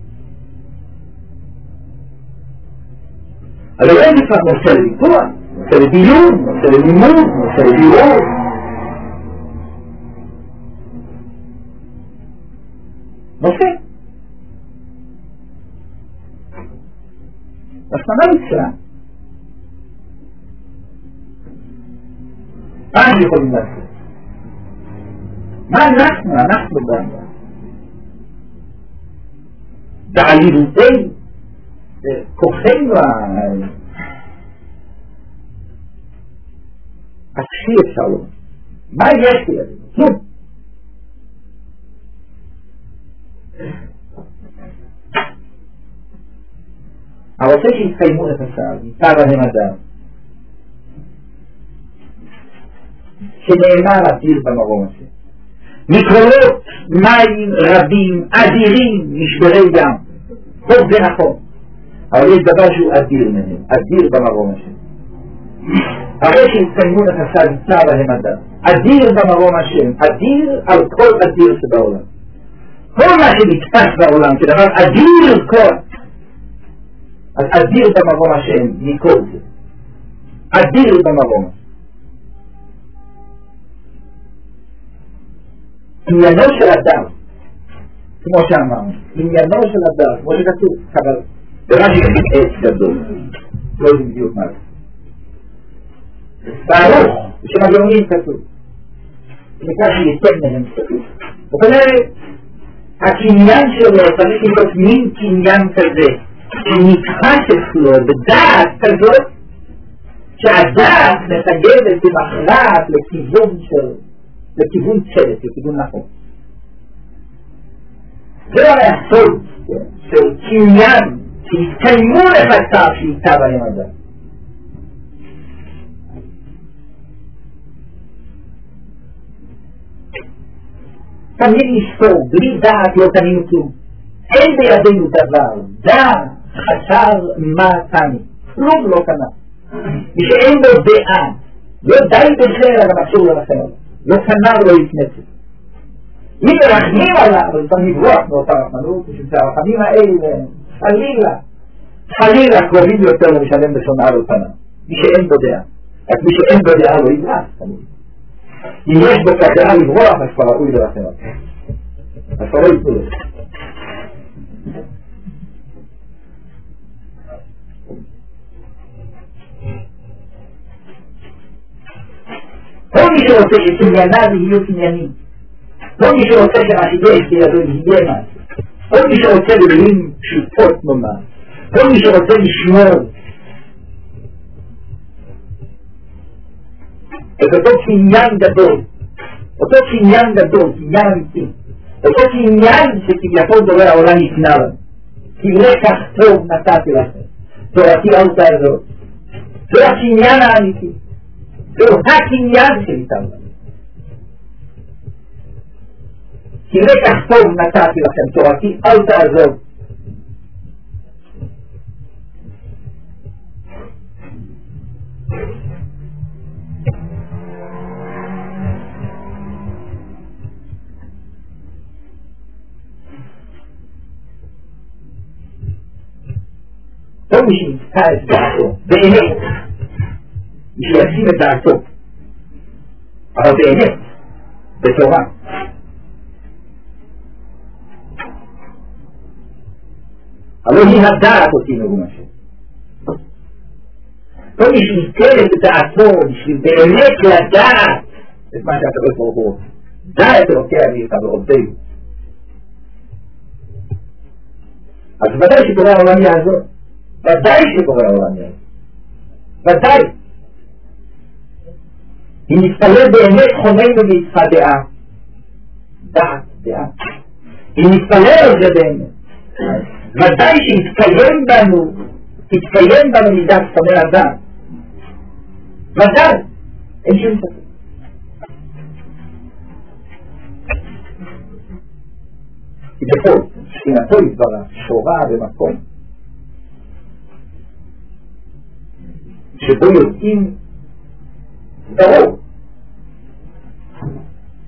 אבל לא זה כבר נושא לוויכוח, נושא לדיון, נושא ללימוד, נושא לבירור. נושא. רחמנא ליצלן. מה אנחנו יכולים לעשות? מה אנחנו, אנחנו גם בעליבותי כוחנו עשי אפשר לומר. מה יש לי? כלום. הרוצה שיתקיימו נפשיו, ייטב להם אדם, שנאמר אדיר במרום הזה. מקורות מים רבים, אדירים, משברי ים. טוב זה נכון. אבל יש דבר שהוא אדיר מהם, אדיר במרום הזה. הרי שיתקיימו נפשיו, ייטב להם אדם. אדיר במרום השם, אדיר על כל אדיר שבעולם. כל מה שנתפס בעולם כדבר אדיר כל. אז אדיר במרום השם מכל זה. אדיר במרום. עניינו של אדם, כמו שאמרנו, עניינו של אדם, כמו שכתוב, אבל ברש"י כתוב עץ גדול, לא יודעים בדיוק מה זה. ברוך, בשם הגאונים כתוב, נקרא שייתן מהם כתוב. וכנראה, הקניין שלו צריך להיות מין קניין כזה, שנתחש אצלו בדעת כזאת, שהדעת מתגלת במכרעת לכיוון של, לכיוון צדק, לכיוון נכון. זה לא הסוד של קניין שהתקיימו לחצר שאיתה בהם אדם. תמיד נזכור, בלי דעת לא קנינו כלום. אין בידינו דבר, דעת חסר מה קני, כלום לא קנה. מי שאין לו דעה, לא די בזה אלא גם אסור לרחם עליו. לא קנה ולא התנצל. אם מרחמים עליו, אז גם נברוח מאותה רחמנות, שהרחמים האלה, חלילה, חלילה קרובים יותר לא משלם בשונה על פניו. מי שאין בו דעה. רק מי שאין בו דעה לא יברח. אם יש בו כדעה לברוח, אז כבר ראוי לרחם עליו. אז כבר לא יתנו לו. כל מי שרוצה שקנייניו יהיו קניינים, כל מי שרוצה שמה שיש בידו יהיה מה, כל מי שרוצה במילים פשוטות נאמר, כל מי שרוצה לשמור את אותו קניין גדול, אותו קניין גדול, קניין אמיתי, אותו קניין שכביכול דובר העולם יקנה לנו, כי לקח טוב נתתי לכם, תורתי אל תעזור, זה הקניין האמיתי. זהו הקניין שניתן לנו. כי לקח טוב נתתי לכם תורתי, אל תעזוב. כל מי שנתקע את דעתו, באמת, מי שישים את דעתו, אבל באמת, בתורה. אבל היא הדעת אותי נגום השם. כל מי שניתן את דעתו בשביל באמת לדעת את מה שהקדוש ברוך הוא דע את אלוקי אביך ועובדיו. אז ודאי שקורא העולם יעזור. ודאי שקורא העולם יעזור. ודאי. אם נתפלל באמת חוננו ויצחה דעה. דעת, דעה. אם נתפלל על זה באמת. ודאי שיתקיים בנו, תתקיים בנו מידת חוני הדעת. ודאי. אין שום ספק. כי בכל, שכינתו יתברך, שורה במקום. שבו יודעים ברור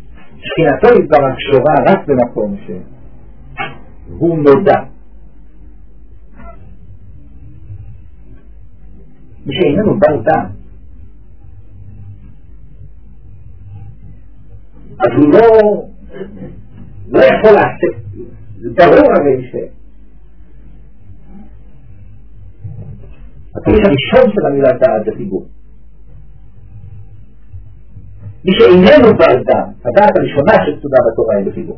שכינתו יתברך קשורה רק במקום שהוא נודע. מי שאיננו בר דעת, אז הוא לא, לא יכול לעשות, זה ברור הרי ש... הפירוש הראשון של המילה דעת זה חיבור. מי שאיננו בר דעת, הדעת הראשונה שכתובה בתורה היא בחיבור.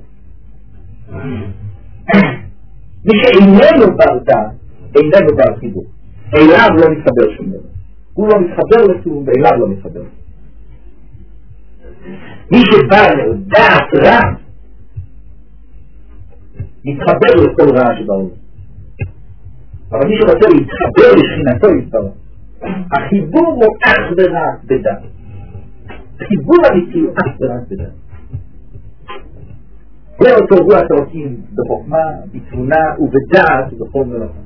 מי שאיננו בר דעת, איננו בר חיבור. אליו לא מתחבר שום דבר. הוא לא מתחבר לכלום, ואליו לא מתחבר. מי שבא דעת רע, מתחבר לכל רע שבעולם. אבל מי שרוצה להתחבר לשכינתו יתברר. החיבור הוא אך ורק בדעת. חיבור אמיתי הוא אך ורק בדעת. ואותו רוח הרוצים בחוכמה, בתבונה ובדעת ובכל מלאכה.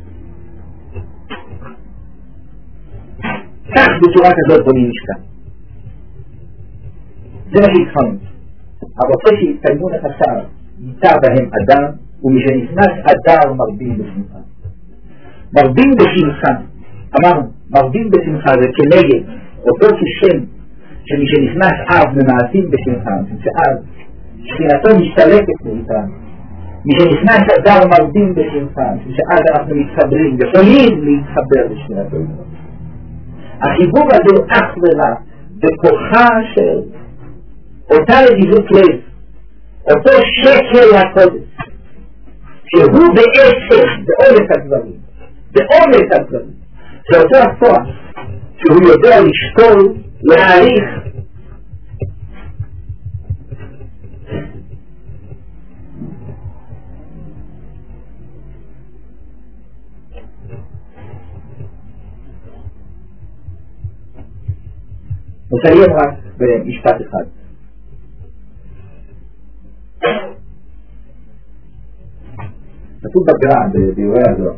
כך בצורה כזאת בונים משכן. זה מה שהתחלנו. הרוצה שיתקיימו נכסיו, ניצר בהם אדם, ומשנכנס אדר מרבים בשמחה. מרבים בשמחה, אמרנו, מרבים בשמחה זה כנגד אותו כשם שמשנכנס אב ממעשים בשמחה, שאז שכינתו משתלטת מאיתנו. משנכנס אדר מרבים בשמחה, שאז אנחנו מתחברים, יכולים להתחבר בשכינתו. החיבור הזה הוא אך ורק בכוחה של אותה נדיבות לב, אותו שקל הקודש, שהוא בעצם, בעומק הדברים, בעומק הדברים, זה אותו הכוח, שהוא יודע לשקול, להעריך. נסיים רק במשפט אחד. כתוב בגר"א בביאורי הזוהר.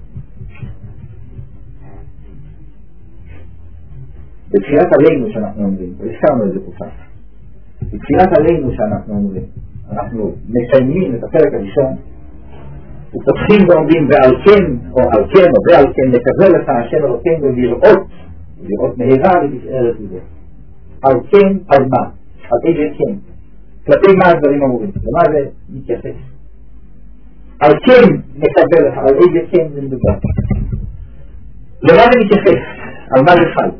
בתחילת עלינו שאנחנו אומרים, והזכרנו את זה כל כך. בתחילת עלינו שאנחנו אומרים, אנחנו מסיימים את הפרק הראשון, ופותחים ואומרים ועל כן, או על כן, או ועל כן, נקווה לך השם אלוקינו לראות, לראות מהרה ולתפארת לזה. על כן, על מה? על איזה כן? כלפי מה הדברים אמורים? למה זה מתייחס? על כן נקבל לך, על איזה כן זה מדובר. למה זה מתייחס? על מה זה חל?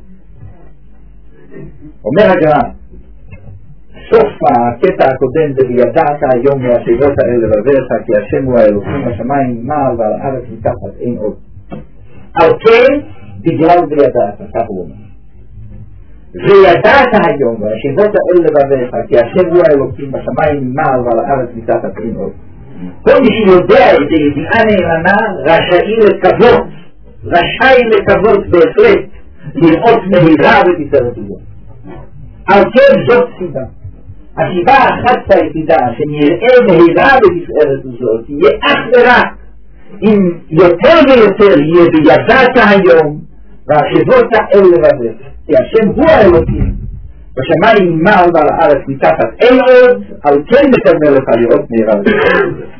אומר הגר"א, סוף הקטע הקודם זה וידעת היום מהשאלות האלה לברך כי השם הוא האלוקים בשמיים מעל ועל הארץ מתחת אין עוד. על כן בגלל וידעת, כך הוא אומר. וידעת היום והשאלות האלה לברך כי השם הוא האלוקים בשמיים מעל ועל הארץ מתחת אין עוד. כל מי שיודע את זה ידיעה נאמנה רשאי לקוות, רשאי לקוות בהחלט לראות מהירה ותפארת לזה. על כן זאת סיבה. הסיבה האחת היחידה שנראה מהירה בתפארת הזאת תהיה אך ורק אם יותר ויותר יהיה וידעת היום והשבות האל לבדך כי השם הוא האלוקים בשמיים מעל ועל הארץ מתחת אין עוד על כן מקבל לך לראות מהירה בתפארת.